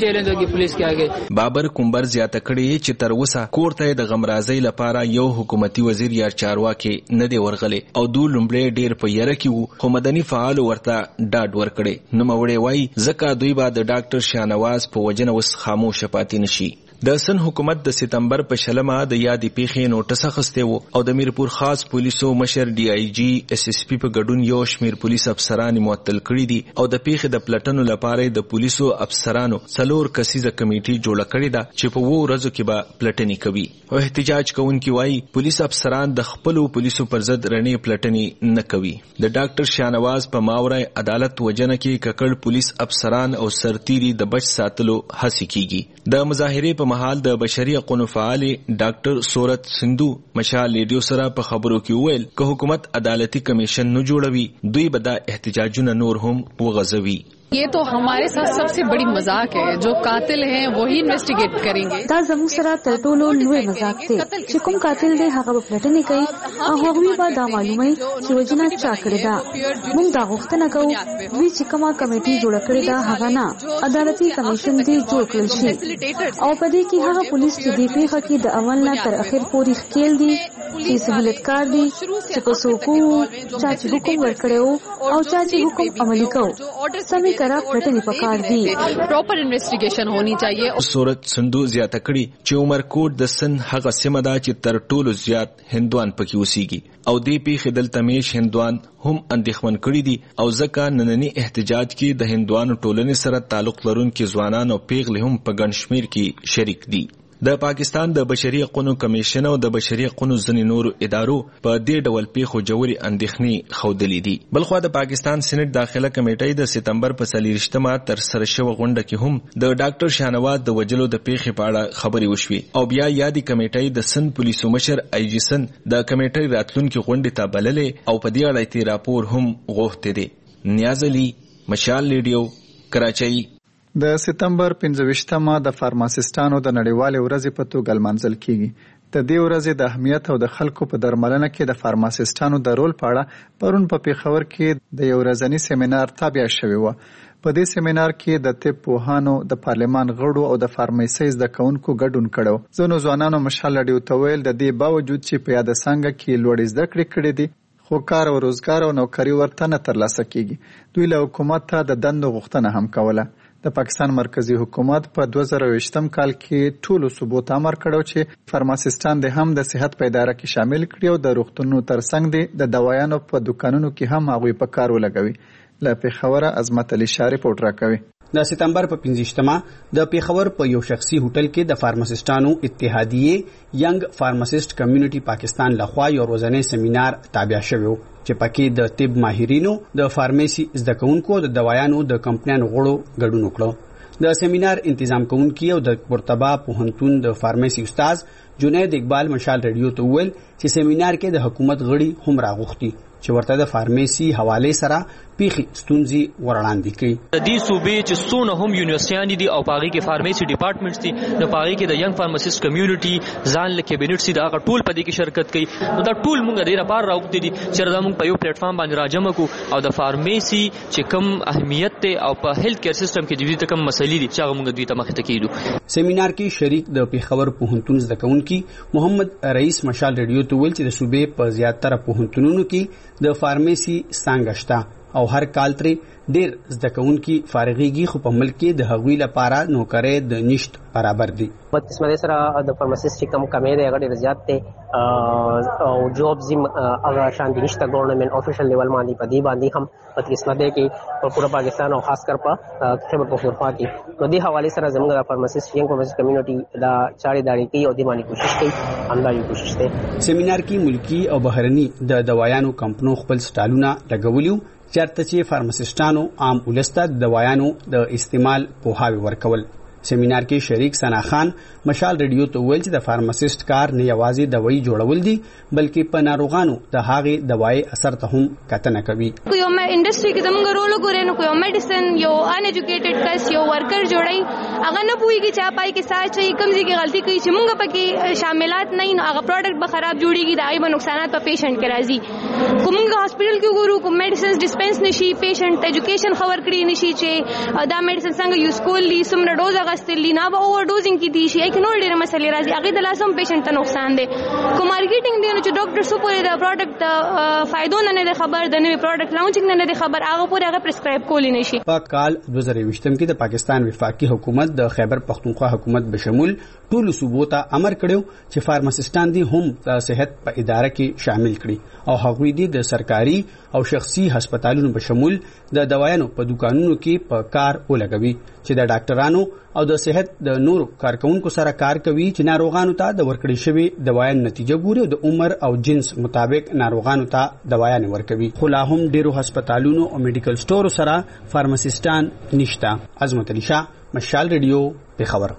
بابر کومبر زیاته کړې چې تر اوسه کور ته د غمرازۍ لپاره یو حکومتي وزیر یا چارواکي نه دی ورغلی او دوی لومړی ډیر په یره کې وو، خو مدني فعال ورته ډاډ ورکړي. نوموړی وایي ځکه دوی به د ډاکټر شاهنواز په وجنه اوس خاموش پاتې نشي. د سن حکومت د ستمبر په 20 د یادې پیښې نوټس اخیستی و او د میرپور خاص پولیسو مشر ډي آی جی اس اس پی په ګډون یو شمیر پولیس افسران معطل کړي دي او د پیښې د پلټنو لپاره د پولیسو افسرانو 4 کسیزه کمیټي جوړه کړې ده چې په 2 ورځو کې به پلټنې کوي. او احتجاج کوونکي وایي پولیس افسران د خپل پولیسو پر ضد رڼې پلټنې نه کوي. د ډاکټر شاهنواز په ماورای عدالت وجنه کې ککړ پولیس افسران او سرتیري د بچ ساتلو هڅه کیږي. د مظاهرې په مهال د بشري حقوقو فعال ډاکټر سورت سندو مشال ریډیو سره په خبرو کې وویل که حکومت عدالتي کمیشن نه جوړوي دوی به دا احتجاجونه نور هم وغځوي. ये तो हमारे साथ सबसे बड़ी मजाक है, जो कातिल हैं वही इन्वेस्टिगेट करेंगे. دا زموږ سره تر ټولو لوی مزاق دی چې کوم قاتل دی هغه به پلټنې کوي او هغوی به دا معلوموي چې وژنه چا کړې ده. موږ دا غوښتنه کوو دوی چې کومه کمیټي جوړه کړې ده هغه نه عدالتي کمیشن دی جوړ کړل شي او په دې کې هغه پولیس چې دې پیښه کې د اول نه تر اخر پورې ښکیل دي چې سہولتکار دي چې په څوک چا چې حکم ورکړی او چا چې حکم عملي کوو سمې کرا پلټنې پکار دي. پراپر انویسټیګیشن هونی چاهیے. صورت سندو زیاته کړي چې عمرکوټ د سن هغه سیمه ده چې تر ټولو زیات هندوان پکې اوسېږي او دې پیښې دلته میش هندوان هم اندېښمن کړي دي او ځکه نننی احتجاج کې د هندوانو ټولنې سره تعلق لرونکي ځوانان او پیغلې هم په ګڼ شمېر کې شریک دي. د پاکستان د بشري حقوقو کمیشن او د بشري حقوقو ځینې نورو ادارو په دې ډول پیښو جوړې اندېښنې ښودلې دي. بلخوا د پاکستان سېنات داخله کمیټې د ستمبر په 24 تر سره شوې غونډه کې هم د ډاکټر شاهنواز د وجلو د پیښې په اړه خبرې وشوې او بیا یادې کمیټې د سن پولیسو مشر آی جی سن د کمیټې راتلونکي غونډې ته بللې او په دې اړه یې راپور هم غوښتی دی. نیاز علي، مشال ریډیو، کراچۍ. د ستمبر 25مه د فارماسیستانو د نړیوالې ورځې په توګه لمانځل کیږي. د دې ورځې د اهمیت او د خلکو په درملنه کې د فارماسیستانو د رول په اړه پرون په پیښور کې د یو ورځني سیمینار تابع شوی و. په دې سیمینار کې د طب پوهانو، د پارلمان غړو او د فارمیسي زده کوونکو ګډون کړو. ځینو ځوانانو مشال ریډیو ته ویل د دې باوجود چې په یاده څنګه کې لوړې زده کړې دي خو کار او روزګار او نوکری ورته نه ترلاسه کیږي. دوی له حکومت ته د دندو غوښتنه هم کوله. د پاکستان مرکزی حکومت په 2020 کال کې ټولو صوبو ته امر کړو چې فارماسیستان د هم د صحت په اداره کې شامل کړي او د روغتونونو ترڅنګ د دوايانو په دکانونو کې هم هغوی په کار ولګوي. له پیښوره عظمت علي شاه رپورټ راکوي. د ستمبر په 25مه د پیښور په یو شخصي هوټل کې د فارماسیستانو اتحادیه ینګ فارماسیست کمیونټي پاکستان لخوا یو ورځنی سیمینار تابع شوی چې پکې د طب ماهرینو، د فارمیسي زده کوونکو او د دوايانو د کمپنیانو غړو ګډون وکړ. د سیمینار تنظیم کوونکي او د مرتبه پوهنتون د فارمیسي استاد جنید اقبال مشال ریډیو ته ویل چې سیمینار کې د حکومت غړي هم راغوښتي چې ورته د فارمیسي حواله سره پیخي ستونزي ورړاندې کوي. د دې صوبې چې څونه هم یونیورسيټي دي او پاغي کې فارمیسي ډپارټمنټس دي نو پاغي کې د ینګ فارماسیست کمیونټي ځان له کابینټ سي دا ټول په دې کې شرکت کوي. نو دا ټول موږ ډیره پار راوړو دي چې دا موږ په یو پلیټ فارم باندې راجمع کو او د فارمیسي چې کم اهمیت ته او په هیلث کیر سیستم کې د دې کم مسلې دي چې هغه موږ دوی ته مخ ته کیدو. سیمینار کې شریک د پیښور پوهنتون زده کوونکي محمد رئیس مشال ریډیو ته ویل چې د صوبې په زیاتره پوهنتونونو کې د فارمیسي څنګه شته او هر کال ترې ډیر زده کوونکي فارغيږي خو په ملک کې د هغوی لپاره نوکرۍ د نشت برابر دي. په قسمه سره د فارماسیست کم کمې دی هغه ډیر زیات ته او جابز هغه شان دي نشته ګورنمنت افیشل لیول باندې په دې باندې هم په قسمه دی کې په پورا پاکستان او خاص کر په خیبر پختونخوا کې نو دې حواله سره زموږ د فارماسیست ینګ فارماسیست کمیونټي دا چاري داړي کوي او دې باندې کوشش کوي همداري کوشش ده. سیمینار کې ملکی او بهرني د دوايانو کمپنو خپل سټالونه لګولیو چرته چې فارماسیستانو عام ولسته د دوايانو د استعمال پوهاوی ورکول. سیمینار کې شریک ثنا خان مشال ریډیو ته ویل چې د فارماسیست کار نه یوازې دوايي جوړول دي بلکې په ناروغانو د هغې دوايي اثر ته هم کتنه کوي. یو انډستری کې زموږ رول وګورئ نو یو میډیسن یو ان ایجوکیټډ کس یو ورکر جوړي هغه نه پوهیږي چې پای کې ساچ یې کمزې کې غلطي کوي چې موږ پکې شاملات نه نو هغه پروډکټ به خراب جوړيږي دا به نقصانات په پیشنټ کې راځي. کومه هاسپټل کې وګورو کوم میډیسنز ډیسپنس نشي پیشنټ ایجوکیشن خبر کړی نشي چې دا میډیسن څنګه یوز کولی سمره ډوز غستلی نه به اوور ډوزینګ کې دي شي کې نو ډېر مسلې راځي هغه د لازم پیشنټ ته نقصان دي. کوم مارکیټینګ دی نو چې ډاکټر سو پورې دا پروډکټ فائدو نه خبر د نوې پروډکټ لانچینګ نه خبر هغه پورې هغه پرسکرایب کولی نشي. په کال 2020 کې د پاکستان وفاقي حکومت د خیبر پختونخوا حکومت بشمول ټول صوبو ته امر کړو چې فارماسیستان دي هم د صحت په اداره کې شامل کړي او هغوی دي د سرکاري او شخصي هسپتالونو بشمول د دوايانو په دکانونو کې په کار ولګوي چې د ډاکټرانو او د صحت د نورو کارکونکو سره کار کوي چې ناروغانو ته د ورکړې شوی دوايان نتیجه ګوري او د عمر او جنس مطابق ناروغانو ته دوايان ورکوي. خو لا هم ډیرو هسپتالونو او میډیکل سٹور سره فارماسیستان نشته. عظمت علي شاه مشال ریډیو په خبر.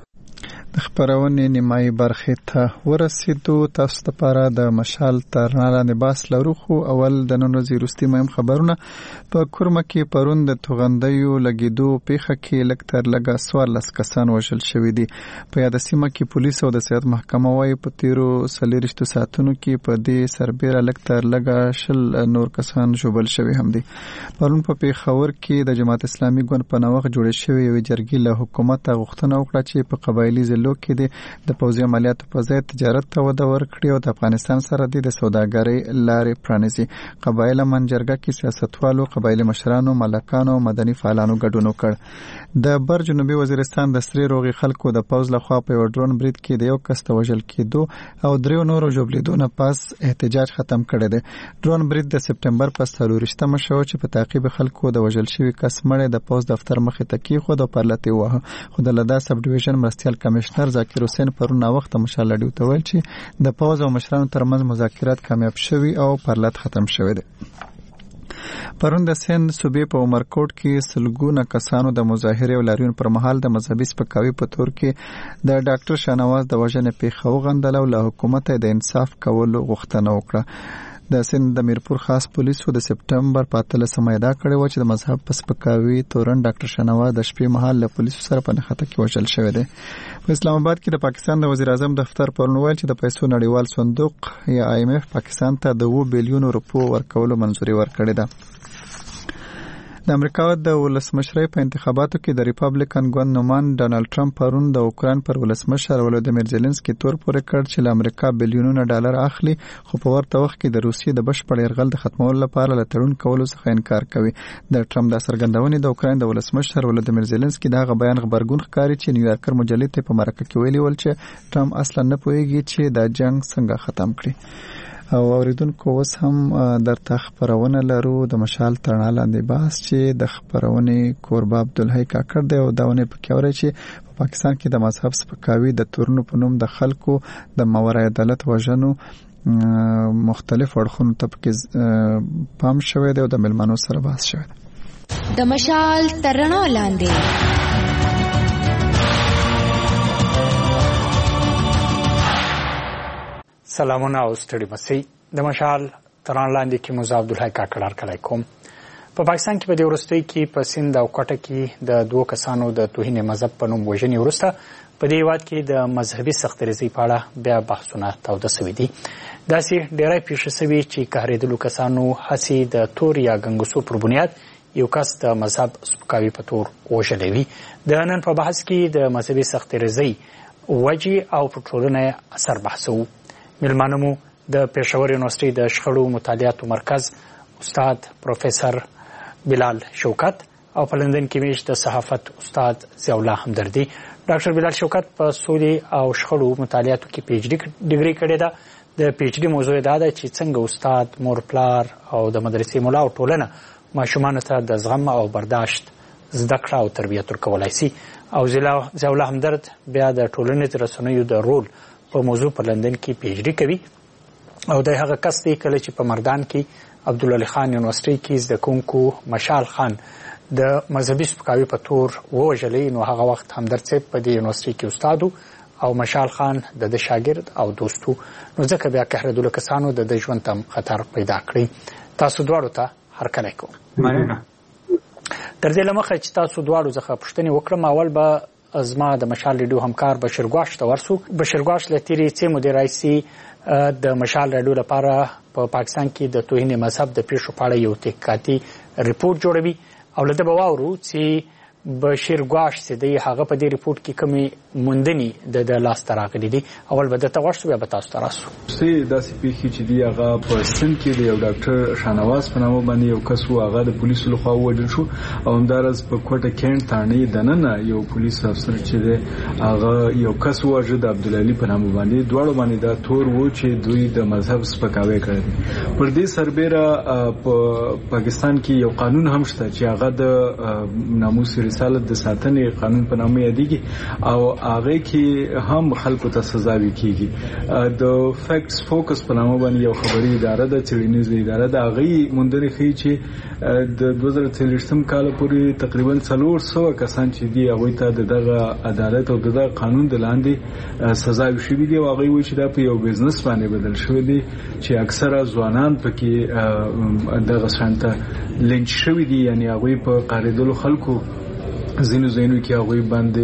د خبرونې نیمایي برخې ته ورسېدو. تاسو لپاره د مشال ترانه لاندې باس لرو خو اول د نن ورځې وروستي مهم خبرونه. په کورمه کې پرون د توغندیو لګېدو پیښه کې لږ تر لږه 14 کسان وژل شوي دي. په یاده سیمه کې پولیس او د صحت محکمه وايي په تیرو 24 ساعتونو کې په دې سربیره لږ تر لږه 10 نور کسان ژوبل شوي هم دي. پرون په پیښور کې د جماعت اسلامي ګوند په نوښت جوړې شوې یوې جرګې له حکومته غوښتنه وکړه چې په قبایلي ضلعو کې د پوځي عملیاتو په ځای تجارت ته وده ورکړي او د افغانستان سره د سوداګرۍ لارې پرانیزي. قبایله منجرګه کې سیاستوالو، قبایلي مشرانو، ملکانو او مدني فعالانو ګډون وکړ. د بر جنوبي وزیرستان د سری روغي خلکو د پوځ لخوا په یو ډرون برید کې د یو کس د وژل کېدو او 3 نورو ژوبلیدو نه پس احتجاج ختم کړی دی. ډرون برید د سپټمبر په 24مه شو چې په تعقیب خلکو د وژل شوي کس مړی د پوځ دفتر مخې ته کېښود او پرلتې وواهه. خو د لدا سب ډیویژن مرستیال کمشنر ذاکر حسین پرون وخت مشال ډیو ته ویل چې د پوځ او مشرانو ترمنځ مذاکرات کامیاب شوي او پرلت ختم شوی دی. پرون د سند صوبې په عمرکوټ کې سلګونه کسانو د مظاهرې او لاریون پر مهال د مذهبي سپکاوي په تور کې د ډاکټر شاهنواز د وژنې پیښه وغندله او له حکومت د انصاف کولو غوښتنه وکړه. د سند د میرپور خاص پولیسو د سپټمبر په 13مه اعلان کړی و چې د مذهب په سپکاوي تورن ډاکټر شاهنواز د شپې مهال له پولیسو سره په نښته کې وژل شوی دی. په اسلام آباد کې د پاکستان د وزیر اعظم دفتر پرون ویل چې د پیسو نړیوال صندوق یا IMF پاکستان ته د 2 بلیون روپو ورکولو منظوري ورکړې ده. د امریکا د ولسمشرۍ په انتخاباتو کې د ریپابلیکن ګوند نومان ډانلډ ټرمپ پرون د اوکراین پر ولسمشر ولودیمیر زيلنسکي تور پورې کړ چې له امریکا بلیونونه ډالر اخلي خو په ورته وخت کې د روسیې د بشپړ یرغل د ختمولو لپاره له تړون کولو څخه انکار کوي. د ټرمپ د څرګندونې د اوکراین د ولسمشر ولودیمیر زيلنسکي دغه بیان خبرګون ښکاري چې نیویارکر مجلې ته په مرکه کې ویلي ول چې ټرمپ اصلا نه پوهیږي چې دا جنگ څنګه ختم کړي. او اوریدونکو اوس هم درته خبرونه لرو د مشال ترانه لاندې بحث چې د خبرونې کوربه عبدالحی کاکړ دی او داونه پکې اوري چې په پاکستان کې د مذهب سپکاوي د تورنو په نوم د خلکو د ماورای عدالت وژنو مختلف اړخونو ته پکې پام شوی دی او د ملمنو سره بحث شوی دی. د مشال ترانه لاندې سلامونه او ستړي مسئ. د مشال ترانه لاندې کې موزه عبدالحی کاکړ کلی کوم. په پاکستان کې په دې وروستۍ کې په سند او کوټه کې د 2 کسانو د توهین مذهب په نوم وژنې وروسته په دې هیواد کې د مذهبي سختدریزۍ په اړه بیا بحثونه تاوده سوي دي. داسې ډیری پیښې سوي چې قهرېدلو کسانو هسې د تور یا ګنګسو پر بنیاد یو کس د مذهب سپکاوي په تور وژلی وي. د نن په بحث کې د مذهبي سختدریزۍ وجې او په ټولنه اثر بحثوو. مېلمانه مو د پېښور یونیورسټۍ د شخړو مطالعاتو مرکز استاد پروفیسر بلال شوکت او په لندن کې میشت د صحافت استاد ضیاء الله همدردي. ډاکټر بلال شوکت په سولې او شخړو مطالعاتو کې پی ایچ ډي ډیګري کړې ده. د پی ایچ ډي موضوع دا ده چې څنګه استاد، مور پلار او د مدرسې مولا او ټولنه ماشومانو ته د زغم او برداشت زده کړه او تربیت ورکولی سي. او ضیاء الله همدرد بیا د ټولنیزو رسنیو د رول په موضوع په لندن کې پی ایچ ډي کوي او د هغه کس دی کله چې په مردان کې عبدالعلي خان یونیورسټۍ کې زده کوونکو مشال خان د مذهبي سپکاوي په تور ووژلی، نو هغه وخت همدرد صاحب په دې یونیورسټي کې استاد او مشال خان د شاګرد او دوستو، نو ځکه بیا قهرېدلو کسانو د ژوند ته خطر پیدا کړی. تاسو دواړو ته هرکلی کوم. تر دې له مخه چې تاسو دواړو څخه پوښتنې وکړم، اول به زما د مشال ریډیو همکار بشیر ګواش ته ورسو. بشیر ګواش له تیرې 3 مودې راهیسې د مشال ریډیو لپاره په پاکستان کې د توهین مذهب د پیښو په اړه یو تحقیقاتي ریپورټ جوړوي او له ده به واورو چې بشیر ګواش چې دی هغه په دې ریپورټ کې کومې موندنې د لاسته راغلي دي. اول به درته غوښتو، بیا به تاسو ته راسو. داسې پیښې چې دي هغه په سند کې د یو ډاکټر شاهنواز په نامه باندې یو کس و، هغه د پولیسو لخوا ووژل شو، او همداراز په کوټه کینټ تاڼې دننه یو پولیس افسر چې دی هغه یو کس وواژه د عبدالعلي په نامه باندې. دواړو باندې دا تور و چې دوی د مذهب سپکاوی کړی دی. پر دې سربیره په پاکستان کې یو قانون هم شته چې هغه د ناموس رسالت د ساتنې قانون په نامه یادېږي، او هغه کې هم خلکو ته سزاوي کیږي. د فیکټس فوکس په نامه باندې یو خبري اداره ده، څېړنیزه اداره ده، هغه موندنې ښیي چې د 2023 کال پورې تقریبا 400 کسان چې دي هغه ته دغه عدالت او دغه قانون د لاندې سزاوي شوي دي، او هغه وایي چې دا په یو بزنس باندې بدل شوی دی چې اکثره ځوانان پکې دغه شانته لنچ شوي دي، یعنی هغه په قاریدلو خلکو ځینو ځینو کې هغه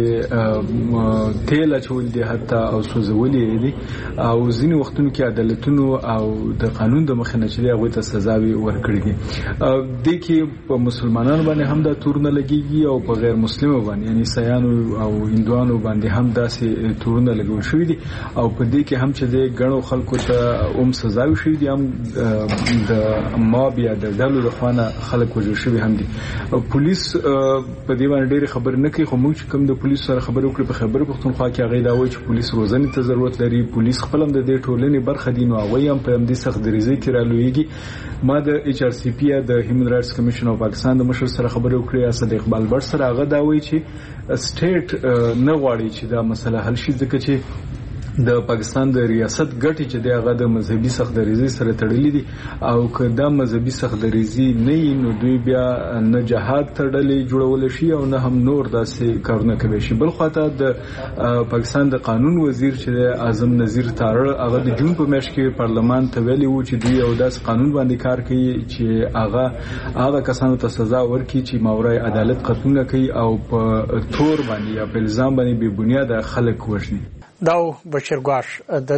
باندې تیل اچول دي حتی او سوزولې دي، او ځینو وختونو کې عدالتونو او د قانون د مخې نه چې هغه ته سزاوي ورکړي دي. د کې په مسلمانانو باندې هم دا تورونه لګيږي او په غیر مسلمانو باندې یعنی سیانو او هندوانو باندې هم داسې تورونه لګول شوي دي، او په دې کې هم چې د غنو خلکو ته سزاوي شوي دي، هم د ماب یا د ډلو لخوا خلک وژل شوي هم دي. پولیس په دې باندې خبر نه کوي، خو موږ چې کوم د پولیس سره خبرې وکړې په خبر پښتونخوا کې هغه دا وایي چې پولیس روزنې ته ضرورت لري، پولیس خپل هم د دې ټولنې برخه دي، نو هغه هم په همدې سخت دریځۍ کې رالویږي. ما د ایچ آر سی پی د هیومن رائټس کمیشن اف پاکستان د مشر سره خبرې وکړې، اسد اقبال بټ سره، هغه دا وایي چې سټیټ نه غواړي چې دا مسله حل شي، ځکه چې د پاکستان د ریاست ګټې چې هغه د مذهبي سختدریزۍ سره تړلې دي، او که دا مذهبي سختدریزي نه نو دوی بیا نه جهاد تړلې جوړول شي او نه هم نور داسې کارونه کوي شي. بل خواته د پاکستان د قانون وزیر چې اعظم نذیر تارړ هغه د جون په میاشت کې پارلمان ته ویلي و چې دوی یو داس قانون باندې کار کوي چې هغه کسانو ته سزا ورکړي چې ماورای عدالت قتلونه کوي او په تور باندې یا په الزام باندې بې بنیاده خلک وژني. دا بشیر ګواش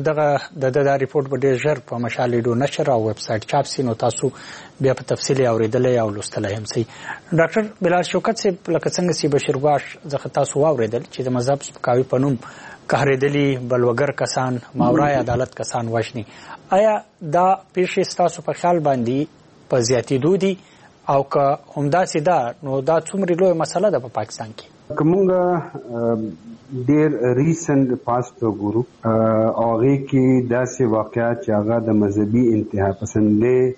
د ریپورټ په ډیر ژر په مشال ریډیو نشر او ویب سټ چاپ سي، نو تاسو بیا په تفصیل اوریدلې او لوستلې هم سي. ډاکټر بلال شوکت صاحب لکه څنګه چې بشیر ګواش ځکه تاسو واوریدل چې د مذهب سپکاوي په نوم قهرېدلي بلوګر کسان ماورای عدالت کسان وژني، آیا دا پیښې تاسو په خیال باندې په زیاتېدو دي او که همداسې ده نو دا څومره لویه مسله ده په پاکستان کې؟ کومه ډیر ریسنت پاست وګورو هغه کې داسې واقعات چې هغه د مذهبي انتها پسندۍ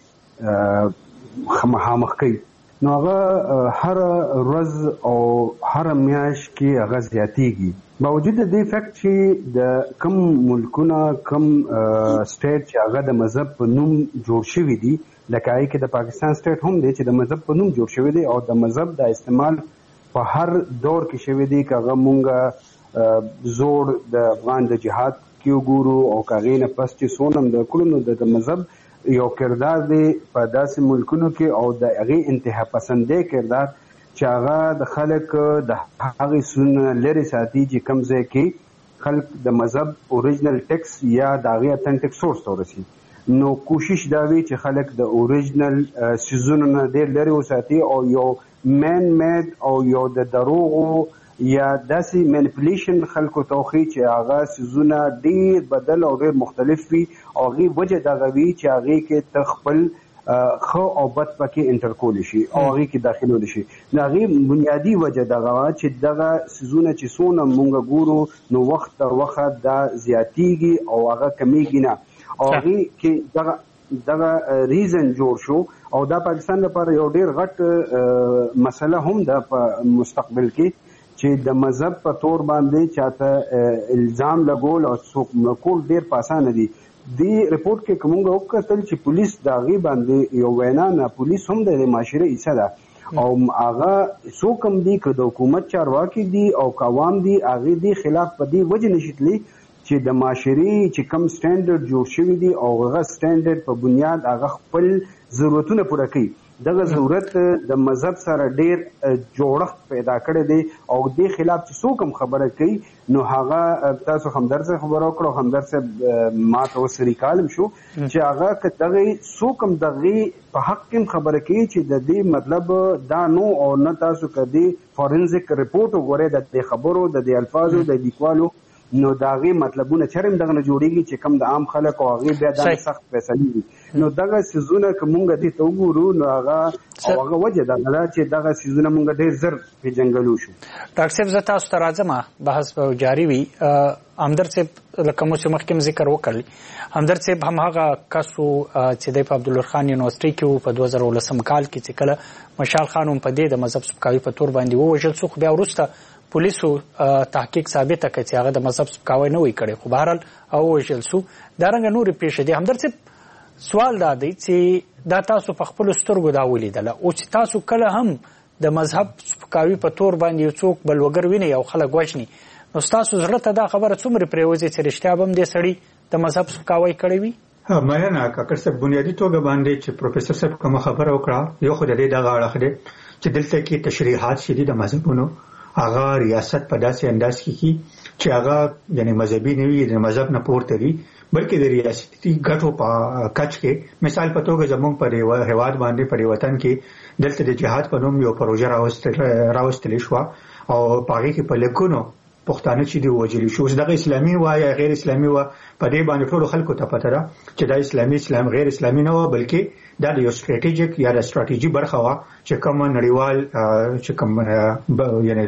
مخامخ کوي، نو هغه هر ورځ او هر میاشت کې هغه زیاتېږي. باوجود د دې فکت چې د کم ملکونه کم سټیټ چې هغه د مذهب په نوم جوړ شوي دي، لکه هغې کې د پاکستان سټیټ هم دی چې د مذهب په نوم جوړ شوی دی او د مذهب د استعمال په هر دور کې شوی دی، که هغه مونږ زوړ د افغان د جهاد کې وګورو او که هغې نه پس چې څونه د کړو، نو د مذهب یو کردار دی په داسې ملکونو کې او د هغې انتها پسندۍ کردار چې هغه د خلک د هغې سونه لرې ساتي چې کوم ځای کې خلک د مذهب اوریجنل ټیکس یا د هغې اتنټیک سورس ته ورسي. نو کوشش دا وي چې خلک د اوریجنل سیزونو نه ډېر لرې وساتي او یو مین میډ او یو د دروغو یا داسې مینیپولیشن خلکو ته وښیي چې هغه سیزونه ډېر بدل او ډېر مختلف وي او هغې وجه دغه وي چې هغې کې ته خپل ښه او بد پکې انټر کولی شي او هغې کې داخلولی شي. د هغې بنیادي وجه دغه چې دغه سیزونه چې څونه مونږ ګورو نو وخت تر وخت دا زیاتېږي او هغه کمیږي نه، او هغې کې دغه ریزن جوړ شو او دا پاکستان لپاره یو ډېر غټ مسله هم ده په مستقبل کې چې د مذهب په تور باندې چاته الزام لګول او څوک کول ډېر په اسانه دي. دې ریپورټ کې کومه وکتل چې پولیس د هغې باندې یو وینا نه، پولیس هم د معاشرې حصه ده او هغه څو کم دي که د حکومت چارواکي دي او عوام دي هغه دي خلاف په دې وجه نشتلی چې د معاشري چې کم سټانډرډ جوړ شوی دي او هغه سټانډرډ په بنیاد هغه خپل ضرورتونه پوره کوي. دغه ضرورت د مذهب سره ډیر جوړښت پیدا کړی دی او دې خلاف چې څوک هم خبره کوي نو هغه تاسو همدرد صاحب خبره وکړو، همدرد صاحب ما ته اوس ریکالم شو چې هغه که دغه څوک هم دغه په حق کې خبره کوي چې د دې مطلب دا نو او نه تاسو کدي فورنزیک ریپورت وګورئ د دې خبرو د دې الفاظو د لیکوالو نو داغه مطلبونه چرم دغه نه جوړیږي چې کم د عام خلک او هغه بیا د سخت فیصله دي. نو دغه سيزونه کومګه دي ته وګورو نو هغه وجه دا چې دغه سيزونه مونږ ډېر زر په جنگلو شو. ډاکټر صاحب زه تاسو ته راځم، بحث جاری وي. همدرد صاحب لکه مو چې مخکې ذکر وکړل، همدرد صاحب هم هغه کسو چې د عبدالله خان یونیورسيټي کې په 2019 کال کې چې کله مشال خان هم په دې د مذهب سپکاوي په تور باندې ووژل شو، خو بیا وروسته پولیسو تحقیق ثابت کړ چې هغه د مذهب سپکاوی نه وی کړی، خو بهرحال او وژل شو. دا رنګ نور پیښې دي. همدرد صاحب سوال دا دی چې دا تاسو په خپل سترګو دا ولیدله او چې تاسو کله هم د مذهب سپکاوي په تور باندې یو څوک بلوګر ویني او خلک وژني، نو تاسو زړه ته دا خبره څومره پریوځي چې رښتیا به هم دې سړی د مذهب سپکاوی کړی وي؟ مننه کاکړ صاحب. بنیادی توګه باندې چې پروفیسور صاحب کوم خبره وکړه یو خو د دې دغه اړه دی چې دلته کې تشریحات شدي د مذهبونو هغه ریاست په داسې انداز کې چې هغه یعنی مذهبي نه وي، د مذهب نه پورته وي، بلکې د ریاستي ګټو په کچ کې مثال په توګه زموږ په هیواد باندې په وطن کې دلته د جهاد په نوم یو پروژه راوستل شو او پاره کې په لکونو پښتانه چې دی وجلی شو. دغه اسلامي و یا غیر اسلامي و په دې باندې ټول خلکو ته پته ده چې دا اسلام غیر اسلامي نه و، بلکې دا یو سټریټیجیک یا د سټریټیجی برخه و چې کوم نړیوال چې کوم یعنی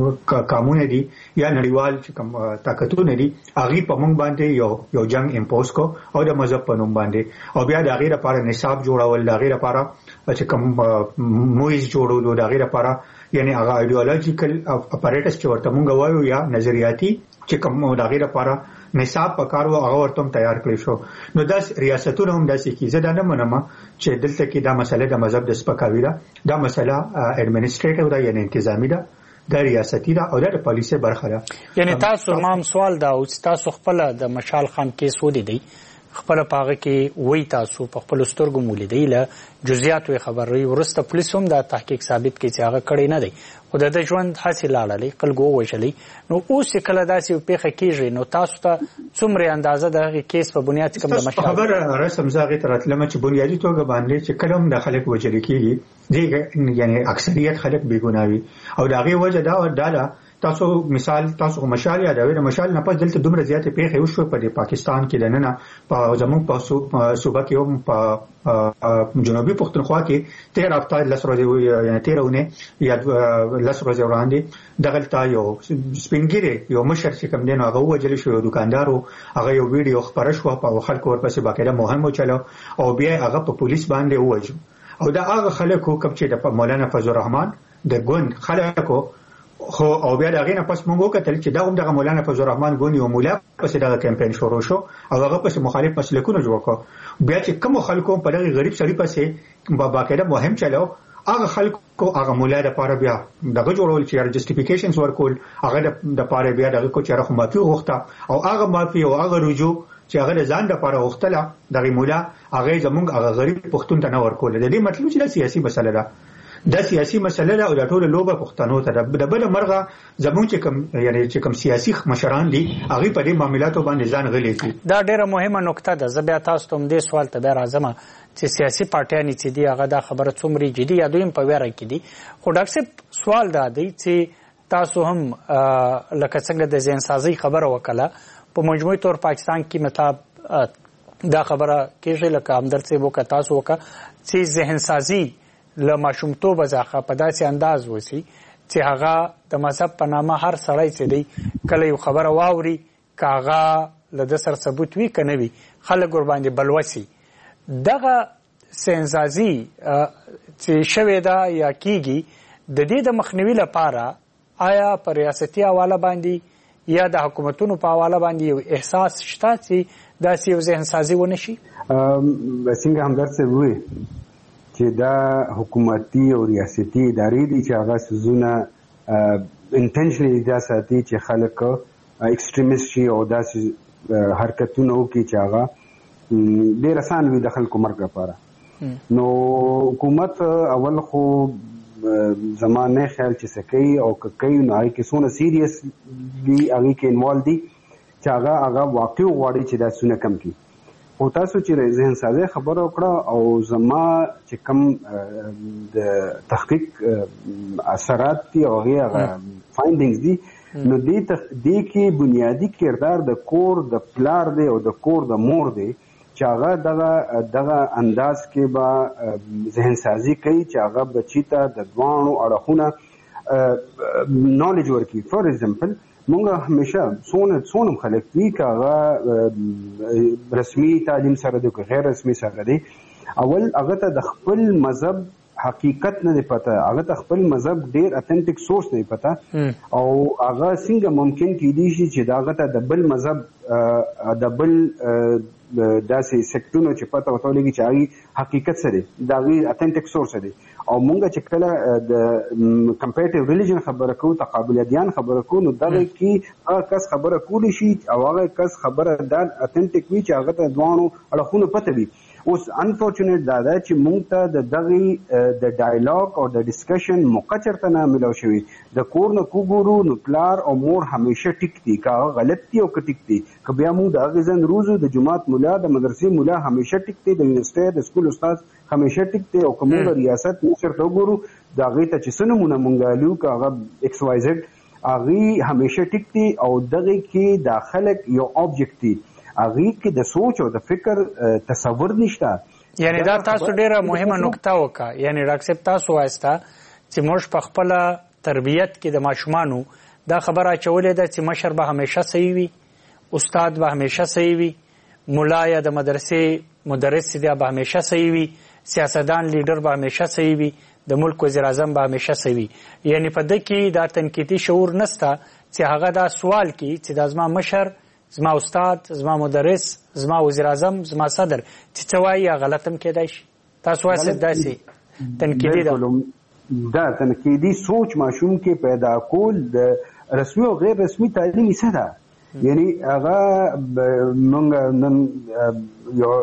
قانون دي یا نړیوال چې کوم طاقتونه دي هغه په موږ باندې یو جنگ امپوز کو او د مذهب په نوم باندې او بیا د غیر لپاره نصاب جوړول، د غیر لپاره چې کوم مویز جوړول، د غیر لپاره یعنی هغه ایډیولوژیکل اپاریټس چې ورته مونږ وایو یا نظریاتي چې کوم د غیر لپاره نصاب پکارو هغه ورته تیار کړی شو. نو داس ریاستونه هم داسې کیږي. دا نه منم چې دلته کې دا مسله د مذهب د سپکاوي ده، دا مسله اډمنسټریټیو ده یعنی انتظامی ده، د ریاستي ده او د پالیسي برخه ده. یعنی تاسو مام سوال دا او تاسو خپل د مشال خان کیس ودی دی خپل پاغه کې وای تاسو په خپل سترګو مولیدې له جزئیات خبرې ورسته پولیس هم دا تحقیق ثابت کړي چې هغه کړی نه دی، خو د ژوند حاصل لاړلې کلګو وشلې. نو اوس کله داسې پیښه کیږي نو تاسو ته څومره اندازه د کیس په بنیاد کوم د مشال خبر رسم زاغه تراتلم چې بنیادی توګه باندې چې کلم د خلک وجل کیږي دی یعنی اکثریت خلک بیګناوي او داغه وجه دا ډاله تاسو مثال تاسو مشال یادوي. د مشال نه پس دلته دومره زیاتې پیښې وشو په پاکستان کې دننه په زموږ په صوبه کې هم په جنوبي پښتونخوا کې 13 هفته لسروزه یعنی 13 یا لسروزه وړاندې دغلته یو سپینګری یو مشر چې کوم دین هغه وجل شو، دکاندارو هغه یو ویډیو خبره شو په خلکو ورپسې باقاعده مهم چلو او بیا هغه په پولیس باندې ووجو او دا هغه خلکو کوم چې د مولانا فضل الرحمن د ګوند خلکو خو او بیا دغه نه پس موږ وکتل چې دا هم د مولانا فضل الرحمن ګونی او مولا پس دغه کمپاین شروع شو او هغه پس مخالف مسلکونه جوړ کړ. بیا چې کوم خلکو په دغه غریب سړي پسې باقاعده مهم چلو هغه خلکو هغه مولا د پاره بیا دغه جوړول چې جسټیفیکیشنز ورکول هغه د پاره بیا دغه کو چې راخو مافي غوښته او هغه مافي او هغه رجوع چې هغه ځان د پاره غوښتله دغه مولا هغه زمونږ هغه غریب پښتون ته نه ورکول. د دې مطلب چې سیاسي مسله ده، دا سیاسي مسله ده او د ټولو لوبه پښتنو ته د بل مرغه زموږ چې کوم یعنی چې کوم سیاسي مشران دي هغه په دې معاملاتو باندې ځان غلي دي. دا ډیره مهمه نقطه ده. زه بیا تاسو ته دې سوال ته بیا راځم چې سیاسي پارټیان چې دي هغه دا خبره څومره جدي یا دویم په ویره کې دي. خو ډاکټر صاحب سوال دا دی چې تاسو هم لکه څنګه د ذهن سازي خبره وکړه په مجموعي تور پاکستان کې مطلب دا خبره کېږي لکه همدرد صاحب وکړه تاسو وکړه چې ذهن سازي له ماشومتوب ځخه په داسې انداز وسی چې هغه د مذهب په نامه هر سړی چې دی کله یو خبره واوري کاغه له د سر ثبوت وی کنه وی خلک ور باندې بلوسی. دغه سنسازي چې شوی دا یا کیږي د دې د مخنیوي لپاره آیا پر ریاستي حواله باندې یا د حکومتونو په حواله باندې یو احساس شته چې داسې یو ذهن سازي ونه شي؟ څنګه همدرد صاحب وی چې دا حکومتي او ریاستي ادارې دي چې هغه سوزونه انټنشنلی دا ساتي چې خلک ایکستریمیست شي او داسې حرکتونه وکړي چې هغه ډېر اسان وي د خلکو مرګ لپاره. نو حکومت اول خو زما نه خیال چې څه کوي او که کوي نو هغې کې څونه سیریس دي هغې کې انوالو دي چې هغه واقع غواړي چې دا څونه کم کړي. خو تاسو چې ذهن سازي خبره وکړه او زما چې کوم د تحقیق اثرات دي او هغه فایندینګز دي نو دې کې بنیادی کردار د کور د پلار دی او د کور د مور دی چې هغه دغه انداز کې به ذهن سازي کوي چې هغه بچی ته د دوانو اړخونه نالج ورکړي. فار ایگزامپل مونږ همیشه څونه خلک دي که هغه رسمي تعلیم سره دی که غیر رسمي سره دی، اول هغه ته د خپل مذهب حقیقت نه دی پته، هغه ته خپل مذهب ډیر اتنټیک سورس نه پته او هغه څنګه ممکن کېدی شي چې هغه ته د بل مذهب د بل داسې سیکټونو چې پته ورته ولګي چې هغه حقیقت سره د هغه اتنټیک سورس دی. او مونږ چې کله د کمپیریټیو ریلیجن خبره کوو، تقابل ادیان خبره کوو، نو دغه کې هغه کس خبره کولی شي او هغه کس خبره دا اتنټیک وي چې هغه ته دوانو اړخونو پته وي. اوس انفورچونیټ دا ده چې مونږ ته د دغه د ډایلاګ او د ډسکشن موقع چرته نه ملو شوی. د کور نه کوګورو نو پلار او مور همیشه ټیک دي، که غلط دي او که ټیک دي، که بیا مونږ د هغې ځن روزو د جماعت مولا د مدرسې مولا همیشه ټیک دی، د یونیورسټۍ د سکول استاد همیشه ټیک دی، او که مونږ ریاست چرته وګورو د هغې ته چې څه نومونه مونږ الو که هغه ایکس وائی زیډ هغې همیشه ټیک دي او دغې کې دا خلک یو آبجیکټ دي، هغې کې د سوچ او د فکر تصور نشته. یعنی دا تاسو ډیره مهمه نکته وکړه، یعنی ډاکټر صاحب تاسو وایسته چې موږ په خپله تربیت کې د ماشومانو دا خبره اچولې ده چې مشر به همیشه صحیح وي، استاد به همیشه صحیح وي، ملا یا د مدرسې مدرس دی به همیشه صحیح وي، سیاستدان لیډر به همیشه صحیح وي، د ملک وزیر اعظم به همیشه صحیح وي. یعنی په دې کې دا تنقیدي شعور نشته چې هغه دا سوال کوي چې دا زما مشر، زما استاد، زما مدرس، زما وزیر اعظم، زما صدر چې څه وایي یا غلط هم کېدای شي. تاسو وایئ داسې تنقیدي ده. دا تنقیدي سوچ ماشوم کې پیدا کول د رسمي او غیر رسمي تعلیم څه ده. یعنی هغه مونږ نن یو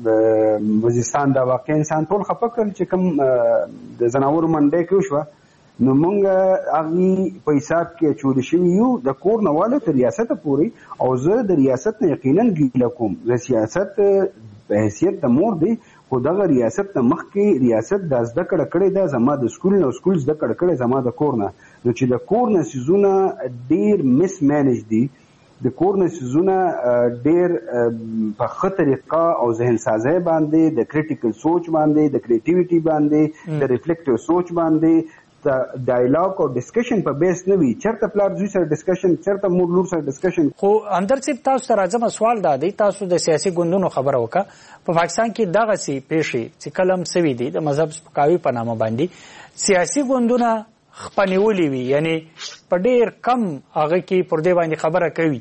وزیرستان دا واقع انسان ټول خفه کړل چې کوم د زناورو منډۍ کې وشوه، نو مونږ هغې په حساب کې اچولی شوي یو د کور نه واله تر ریاست پورې. او زه د ریاست نه یقینا ګیله کوم، د سیاست په حیثیت د مور دی، خو دغه ریاست نه مخکې ریاست دا زده کړه کړې ده زما د سکول نه، سکول زده کړه کړې زما د کور نه. نو چې د کور نه څیزونه ډېر مس مینج دي، د کور نه څیزونه ډېر په ښه طریقه او ذهن سازۍ باندې، د کریټیکل سوچ باندې، د کریټیویټي باندې، د ریفلیکټیو سوچ باندې ډایلاګ او ډسکشن په بیس نه وي. چرته پلار زوی سره ډسکشن، چرته مور لور سره ډسکشن. خو اندر صاحب تاسو ته راځم سوال دا دی، تاسو د سیاسي ګوندونو خبره وکړه. په پاکستان کې دغسې پیښې چې کله هم سوي دي د مذهب سپکاوي په نامه باندې سیاسي ګوندونه خپنیولي وي، یعنی په ډېر کم هغه کې پر دې باندې خبره کوي.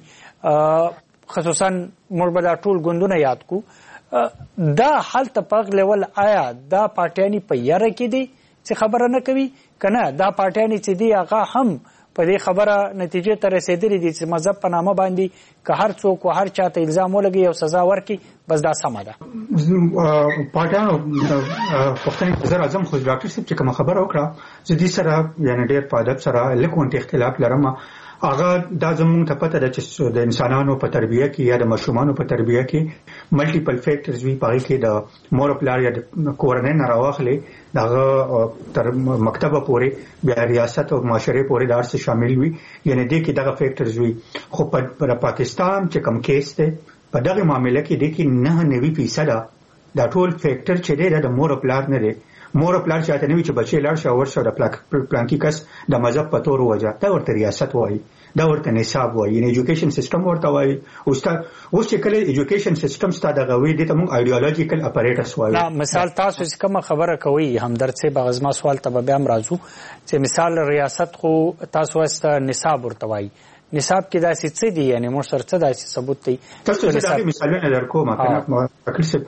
خصوصا موږ به دا ټول ګوندونه یاد کو. دا هلته په هغه لیول آیا دا پارټیانې په یاره کې دي چې خبره نه کوي که نه دا پارټیانې چې دي هغه هم په دې خبره نتیجې ته رسېدلي دي چې مذهب په نامه باندې که هر څوک و هر چاته الزام ولګي او سزا ورکړي بس دا سمه ده. پارټیانو پښتني وزیر اعظم خو ډاکټر صاحب چې کومه خبره وکړه زه دې سره یعنې ډېر په ادب سره لږ غونډې اختلاف لرم. هغه دا زموږ ته پته ده چې د انسانانو په تربیه کې یا د ماشومانو په تربیه کې ملټیپل فیکټرز وي، په هغې کې د مور پلار یا د کورنۍ نه راواخلې د هغه تر مکتبه پورې بیا ریاست او معاشرې پورې د هر څه شامل وي، یعنې دې کې دغه فیکټرز وي. خو په پاکستان چې کوم کیس دی په دغه معامله کې دې کې 99% دا ټول فیکټر چې دی د مور پلار نه دی. مور پلار چاته نه وي چې بچی لاړ شي ورشه د پلانکی کس د مذهب په تور وجه، دا ورته ریاست وایي، دا ورته نصاب وایي، یعنی ایجوکیشن سیستم ورته وایي. اوس چې کله ایجوکیشن سیستم ستا دغه وایي دې ته موږ ایډیالوژیکل اپریټس وایو. مثال تاسو چې کومه خبره کوي همدرد صاحب هغه زما سوال ته به بیا هم راځو چې مثال ریاست خو تاسو واسطه نصاب ورته وایي. نصاب کې داسې څه دي، یعنی موږ سره څه داسې ثبوت دی؟ تاسو ته دا مثالونه درکوم.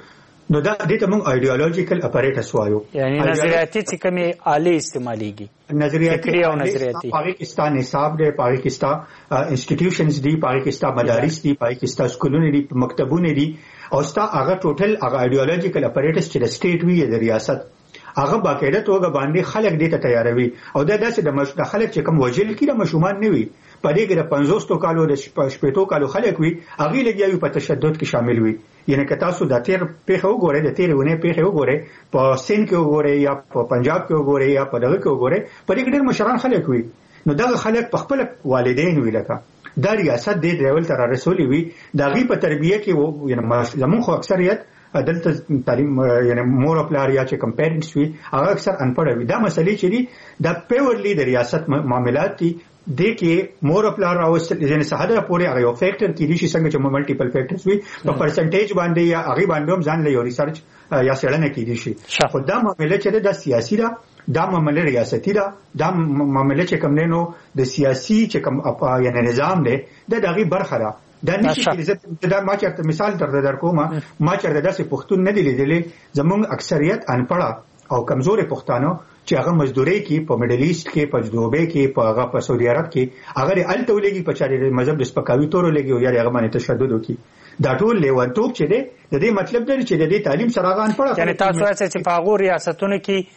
نو دا دې ته موږ ایډیالوژیکل اپریټس وایو، یعنی نظریاتي چې کومې آلې استعمالېږي، نظریاتي او نظریاتي پاکستان نصاب دی، پاکستان انسټیټیوشنز دي، پاکستان مدارس دي، پاکستان سکولونه دي، مکتبونه دي، او ستا هغه ټوټل هغه ایډیالوژیکل اپریټس چې د سټیټ وی د ریاست هغه باقاعده توګه باندې خلک دې ته تیاروي، او دا داسې د خلک چې کوم وجل کړي مشومان نه وي، په دې کې د 50 کالو د 60 کالو خلک وي، هغه لګیاوي په تشدد کې شامل وي. یعنی که تاسو د تیر پیښه وګورئ، د تیر ونه پیښه وګورئ، په سند کې وګورئ یا په پنجاب کې وګورئ یا په دغه کې وګورئ، په دې کې ډېر مشران خلک وي. نو دغه خلک په خپل والدین وی لکه دا ریاست دې ډول تر رسولي وي، دغه په تربیه کې یعنی زموږ خو اکثریت دلته تعلیم یعنی مور او پلار یا چې کم پیرنټس وي هغه اکثر انپړ وي. دا مسلې چې دي دا پیورلی د ریاست معاملات دي، د کې مور او پلار راوستل یعنی ساده پورې هغه یو فیکټر کې دي چې څنګه چې ملټیپل فیکټرز وي په پرسنټیج باندې یا هغه باندې هم ځان له یو ریسرچ یا څېړنه کې دي شي. خو دا معاملې چې د سیاسي ده، دا معاملې ریاستي ده، دا معاملې چې کوم نه نو د سیاسي چې کوم یعنی نظام دی د دغه برخه ده. دا نشي چې دا ما چرته مثال در کوم، ما چرته داسې پښتون نه دی لیدلې، زموږ اکثریت انپړه او کمزوري پښتانه چې هغه مزدوري کې په میډل ایست کې، په دوبۍ کې، په هغه په سعودي عرب کې هغه الته ولګي په چاري مذهب د سپکاوي تور ولګي او یا هغه باندې تشدد وکي. دا ټول لیونتوب چې دی د دې مطلب دی چې د دې تعلیم سره غان پړه، یعنی تاسو چې په هغه ریاستونو کې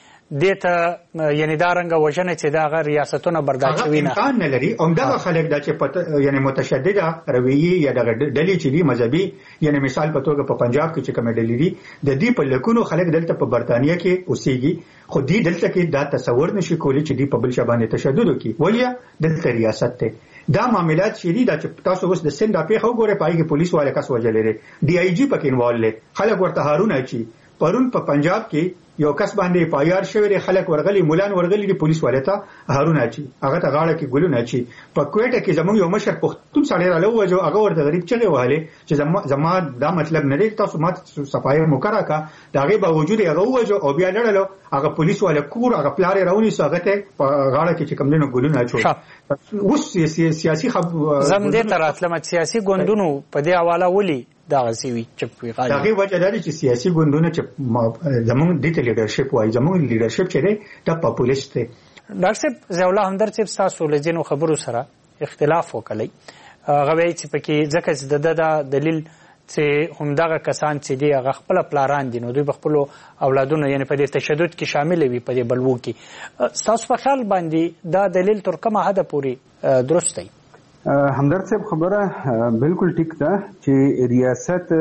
دته یعنی دا رنګ وژنه چې دا غیر ریاستونه برداشت ویني امکان نه لري. او دا خلک دا چې یعنی متشدده رویه یا د ډلې چې دی مذهبي، یعنی مثال په توګه په پنجاب کې چې کوم ډلې دي د دې په لکونو خلک دلته په برتانیې کې اوسېږي، خو دې دلته کې دا تصور نشي کولی چې دی په بل شبانه تشدد وکړي، ولیا دلته ریاست ته دا معاملات شری دا چې تاسو اوس د سند په خو ګوره پای کې پولیس والے کس وجلې دی آی جی پکې انوالو لري، خلک ورته هارون اچي پرون په پنجاب کې یو کس باندې پایار شوی، خلک ورغلي مولان ورغلي دي پولیس والے ته هارون اچي، هغه ته غاړه کې ګلون اچي. په کوټه کې زموږ یو مشر پښتون سړی رالوځو، هغه ورته غریب چغه وهاله چې زما دا مطلب نه دی تاسو ماته صفای مکرا کا، داغه باوجود هغه وځو او بیا لړلو هغه پولیس والے کور هغه پلار راونی ساغته په غاړه کې چې کوم دینو ګلون اچو. اوس سیاسي زم دې تراتله سیاسي ګوندونو په دې حواله ولي دا غسیوي چې په غاړه دغه وجه دا چې سیاسي ګوندونه چې زموږ د لیډرشپ وایي، زموږ لیډرشپ چې دی دا پاپولیست دی. ډاکټر صاحب ضیاء الله همدرد صاحب تاسو له ځینو خبرو سره اختلاف وکړی، هغه وایي چې پکې ځکه چې د دلیل چې همدغه کسان چې دی هغه خپل پلاران دي نو دوی خپل اولادونه یعنی په دې تشدد کې شامل وي، په دې بلوو کې. تاسو په خیال باندې دا دلیل تر کومه حد پورې درست دی؟ همدرد صاحب خبره بالکل ټیک ده چې ریاست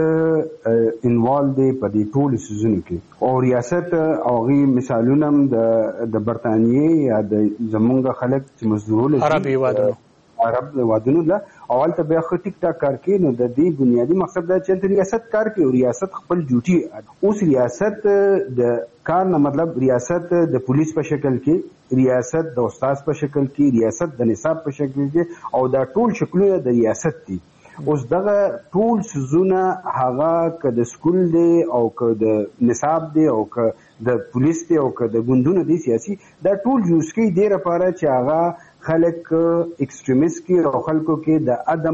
انوالو دی په دې ټول سيزونو کې، او ریاست اوغي مثالونه د برتانیې یا د زمونږ خلک چې مزدور عرب وادونو له اول ته بیا خو ټیک ټاک کار کوي. نو د دې بنیادی مقصد دا چې ریاست کار کوي او ریاست خپل ډیوټي اوس ریاست د کار نه مطلب ریاست د پولیس په شکل کې، ریاست د استاد په شکل کې، ریاست د نصاب په شکل کې، او دا ټول شکلونه د ریاست دي. اوس دغه ټول سيزونه هغه که د سکول دی او که د نصاب دی او که د پولیس دی او که د ګوندونو دی سیاسي، دا ټول یوز کوي د لپاره چې هغه خلک ایکستریمیست کی او خلکو کې د عدم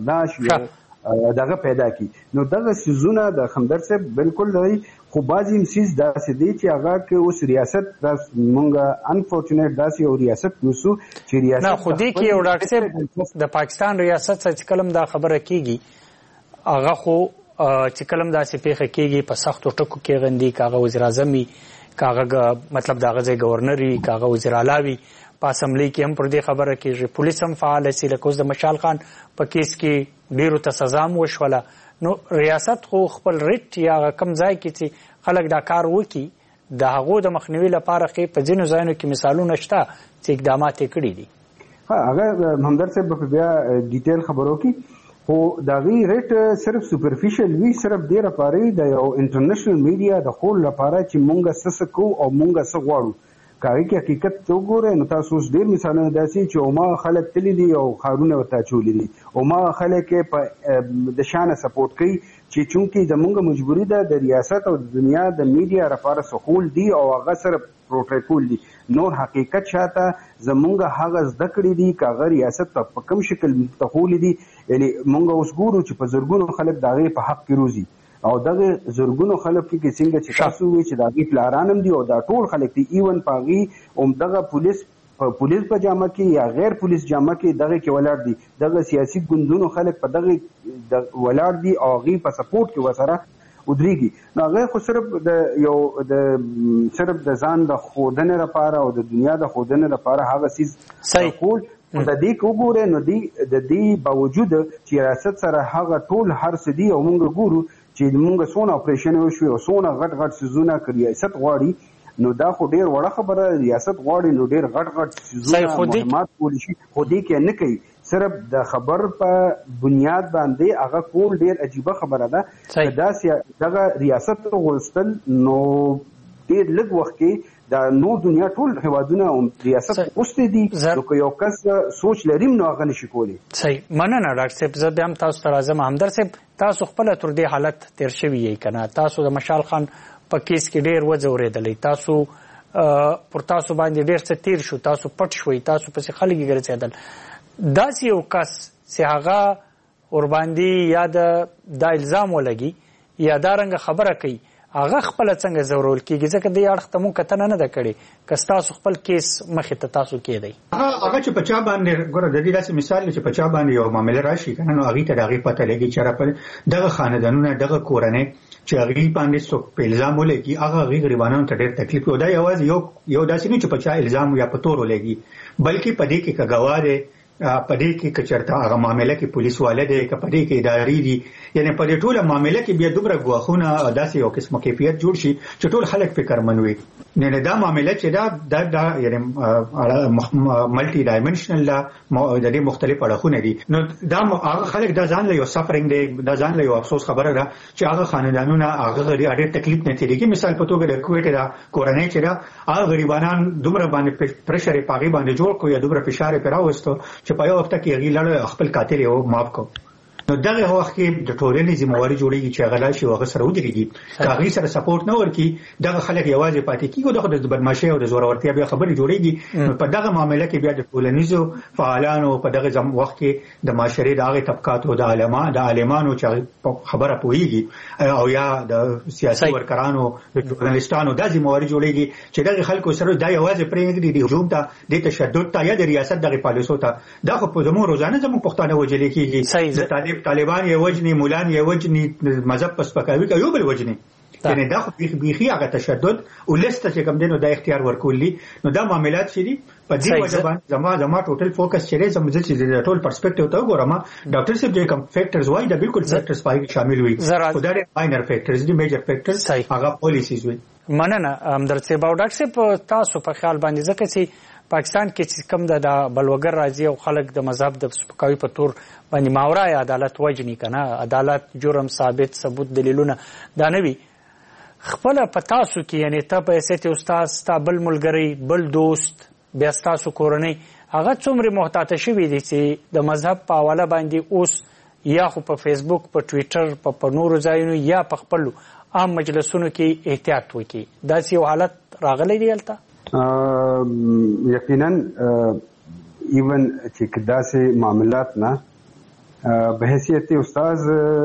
برداشت دغه پیدا کی. نو دغه سيزونه د همدرد صاحب بالکل دی، خو بعضی مسیز داسې دی چې هغه کې اوس ریاست مونږه انفورچونیټ داسې او ریاست یوسو چې ریاست نه خو دې کې یو ډاکټر صاحب د پاکستان ریاست څخه کلم دا خبره کیږي، هغه خو چې کلم داسې پیښه کیږي په سختو ټکو کې غندي، کاغه وزیر اعظم وي، کاغه مطلب دا غځي گورنر وي، کاغه وزیر اعلی وي، په اسمبلی کې هم پر دې خبره کېږي، پولیس هم فعال سي، لکه اوس د مشال خان په کیس کې ډیرو ته سزا وشوله. نو ریاست خو خپل ریټ یا کم ځای کې چې خلک دا کار وکړي د هغو د مخنیوي لپاره کې په ځینو ځایونو کې مثالونه شته چې اقدامات یې کړي دي. هغه همدرد صاحب په بیا ډیټیل خبرو کې خو دا غي ریټ صرف سپرفیشل وی، صرف ډیره پاره د یو انټرنیشنل میډیا د خول لپاره چې مونږه سسکو او مونږه سغواړو کاری کې حقیقت ته وګورئ. نو تاسو اوس ډېر مثالونه داسې چې اوما خلک تللی دي او خارونه ورته اچولي دي، اوما خلک په د شانه سپورټ کوي چې چونکې زمونږ مجبوري ده د ریاست او د دنیا د میډیا لپاره سخول دي او هغه سره پروټوکول دي. نور حقیقت شاته زمونږ هغه زده کړي دي که هغه ریاست په کوم شکل تخولي دي. یعنی مونږ اوس ګورو چې په زرګونو خلک د هغې په حق کې روزي او دغه زورګونو خلک کې څنګه چې تاسو وی چې دغه پلارانم دي او دا ټول خلک دي ایون پاغي دغه پولیس په جامه کې یا غیر پولیس جامه کې دغه کې ولاړ دي دغه سیاسي ګوندونو خلک په دغه ولاړ دي او غي په سپورټ کې وسره ودرېږي. نو هغه خو صرف د ځان د خودنې لپاره او د دنیا د خودنې لپاره هغه سیز کول د دې وګوره. نو د دې باوجود چې ریاست سره هغه ټول هر څه دي او موږ ګورو چې موږ څونه اپریشن وشو او څونه غټ سيزونه کړی ریاست غواړي. نو دا خو ډیر وړه خبره ریاست غواړي نو ډیر غټ سيزونه مهمات کولی شي خو دې کې نه کوي. صرف د خبر په بنیاد باندې هغه کول ډیر عجیبه خبره ده. دغه ریاست غوښتل نو ډیر لږ وخت کې د نور دنیا ټول هیوادونه او ریاست اوسته دي نو که یو کس سوچ لري نو هغه نشي کولی. صحیح مننه ډاکټر صاحب. زه بیا هم تاسو ته راځم. همدرد صاحب تاسو خپل تر دې حالت تیر شوی یې کنه تاسو د مشال خان په کیس کې ډیر وځورېدلې تاسو پر تاسو باندې ډیر څه تیر شو تاسو پټ شوي تاسو پسې خلک یې ګرځېدل. داسې یو کس چې هغه ور باندې یا د الزام ولګي یا دا رنګه خبره کوي هغه خپل څنګه زورول کیږي ځکه د اړخ ته مو کتنه نه ده کړې که تاسو خپل کیس مخې ته تاسو کېدی هغه چې پچا باندې ګوره د دې داسې مثال چې پچا باندې یو معاملې راشي کنه نو هغه ته دغه پته لګي چې را دغه خاندانونه دغه کورنۍ چې هغه باندې څوک په الزام ولګي هغه غریبانو ته ډېر تکلیف ودا یوازې یو داسې نه چې پچا الزام یا پتور ولګي بلکې پدې کې کګواره پدې کې کچرتا هغه معاملې کې پولیس والده کې پدې کې اداري دي یعنی پدې ټوله معاملې کې بیا دومره غواخونه داسې یو قسم کیفیت جوړ شي چې ټول خلک فکر منوي. نه دا معاملې چې دا یعنی ملټي ډایمنشنل د دې مختلف اړخونه دي. نو دا هغه خلک دا ځان له یو سفرینګ دی دا ځان له یو افسوس خبره ده چې هغه خاندانونه هغه ډېر تکلیف نه تیریږي. مثال په توګه د کویټ دا کورنۍ چې دا هغه غریبانان دومره باندې پرشر پاغي باندې جوړ کو یا دومره فشار پیراوستو چې په یو وخت کې هغه لړ خپل قاتل یو ماف کو. نو دغه وخت کې د ټولنې ذمہواری جوړیږي چې هغه لاشي هغه سره ودرېږي کاغي سره سپورټ نه ورکي دغه خلک یوازې پاتې کیږي دغه د بدمعشي او د زورورتیا بیا خبرې جوړیږي. په دغه معاملې کې بیا د ټولنیزو فعالانو په دغه وخت کې د معاشري د هغه طبقاتو د عالمانو چې خبره پوهیږي او یا د سیاسي ورکرانو د ژورنالستانو د ذمہواری جوړیږي چې دغه خلکو سره دا یوازې پرېږدي د هجوم ته د تشدد ته یا د ریاست دغه پالیسو ته دا خو په زموږ روزانه زموږ پښتانه وجلې کیږي. طالبان یې وجني مولان یې وجني مذهب پس پکاوي کوي بل وجني یعنی دا خو بيخي هغه تشدد ولسته چې کوم دینو د اختیار ورکولي. نو دا معاملات چې دي په دې وجه باندې زما ټوټل فوکس چې زموږ چې ټول پرسپیکټیو ته وګورم ډاکټر صاحب دې کوم فیکټرز وای دا بالکل فیکټرز پای شامل وي خو دا ماینر فیکټرز دي میجر فیکټرز هغه پالیسیز وي. مننه همدرد صاحب او ډاکټر صاحب تاسو په خیال باندې ځکه چې پاکستان کې چې کم د بلوګر راځي او خلک د مذهب د سپکاوي په تور باندې ماورای عدالت وجنی کنه عدالت جرم ثابت ثبوت دلیلونه دا نه وي خپل په تاسو کې یعنی ته په حیثیت استاد بل ملګری بل دوست بیا تاسو کورنۍ هغه څومره محتاط شوي دي چې د مذهب په حواله باندې اوس یا خو په فیسبوک په ټویټر په نورو ځایونو یا په خپل عام مجلسونو کې احتیاط وکړي دا یو حالت راغلی دی هلته. یقینا ایون چې داسې معاملات نه به حیثیت استاد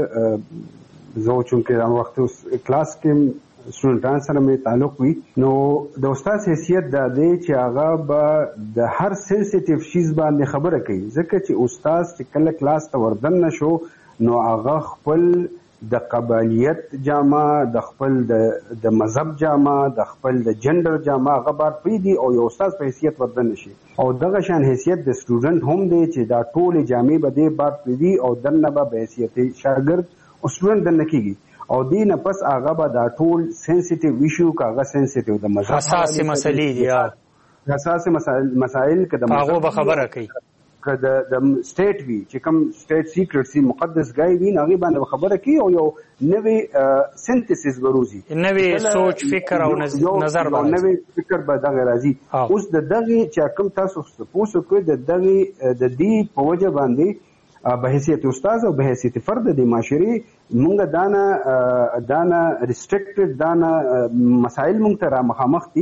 زه چونکه دا وخت کلاس کې سټوډنټان سره مې تعلق وي نو د استاد حیثیت دا دی چې هغه به د هر سنسټیو شیز باندې خبره کوي ځکه چې استاد چې کله کلاس ته وردن نشو نو هغه خپل د قبالیت جامه د خپل د مذهب جامه د خپل د جندر جامه هغه بار پریدي او یو استاد په حیثیت وردن نشي او دغه شان حیثیت د سټوډنټ هم دی چې دا ټول جامې به دی بار پریدي او دنه به حیثیت شاګرد او سټوډنټ دنه کیږي او دین پس هغه به دا ټول سنسټیو ایشو کاغه سنسټیو د مذهب حساس مسلې دي حساس مسائل کده هغه به خبره کوي که د سټیټ وی چې کوم سټیټ سیکرټ سي مقدس ګای وی هغه باندې خبره کوي او یو نوې سنتھسس وروزي نوې سوچ فکر او نظر باندې نوې فکر به دغه راځي اوس د دغه چې کوم تاسو پوسو کوي د دغه د دې په وجه باندې به حیثیت استاد او به حیثیت فرد د معاشري مونږ دانا ریستریکټډ دانا مسائل مونږ ته را مخامخ دي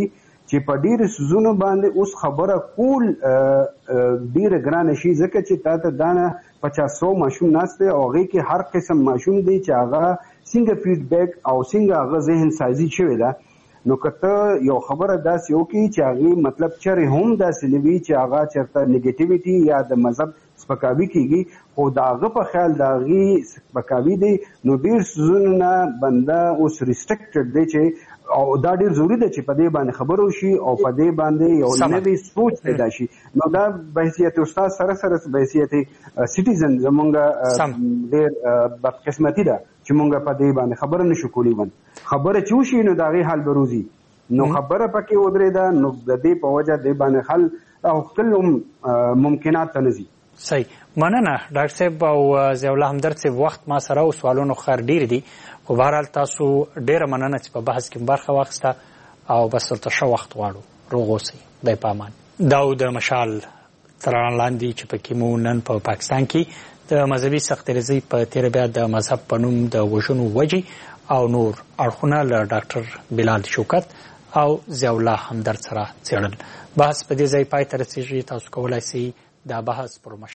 چې په ډېر سوزونو باندې اوس خبره کول ډېره ګرانه شي ځکه چې تا ته دانه 500 ماشوم ناست دی او هغې کې هر قسم ماشوم دی چې هغه څنګه فیډبیک او څنګه هغه ذهن سازي شوې ده. نو که ته یو خبره داسې وکړي چې هغې مطلب چرې هم داسې نه وي چې هغه چېرته نیګیټیویټي یا د مذهب سپکاوي کېږي خو د هغه په خیال د هغې سپکاوي دی نو ډېر څیزونو نه بنده اوس ریسټرکټډ دی چې او دا ډېر ضروري ده چې په دې باندې خبرې وشي او په دې باندې یو نوی سوچ پیدا شي. نو دا بحیثیت استاد سره سره بحیثیت سټیزن زمونږ ډېر بدقسمتي ده چې مونږ په دې باندې خبره نشو کولی. خبره چې وشي نو د هغې حل به روزي نو خبره پکې ودرېده نو د دې په وجه دې باندې حل غوښتل هم ممکنات ته نه ځي. صحیح مننه ډاکټر صاحب او ضیاء الله همدرد صاحب. وخت ما سره او سوالونو خیر ډېر دي خو بهرحال تاسو ډېره مننه چې په بحث کې برخه واخیسته او بس ورته ښه وخت غواړو. روغ اوسئ. خدای په امان. دا د مشال تر عنوان لاندې چې پکې مو نن په پاکستان کې د مذهبي سختیریزۍ په تېره بیا د مذهب په نوم د وژنو وجې او نور اړخونه له ډاکټر بلال شوکت او ضیاء الله همدرد سره څېړل. بحث په دې ځای پای ته رسېږي. تاسو کولی سئ دا بحث پر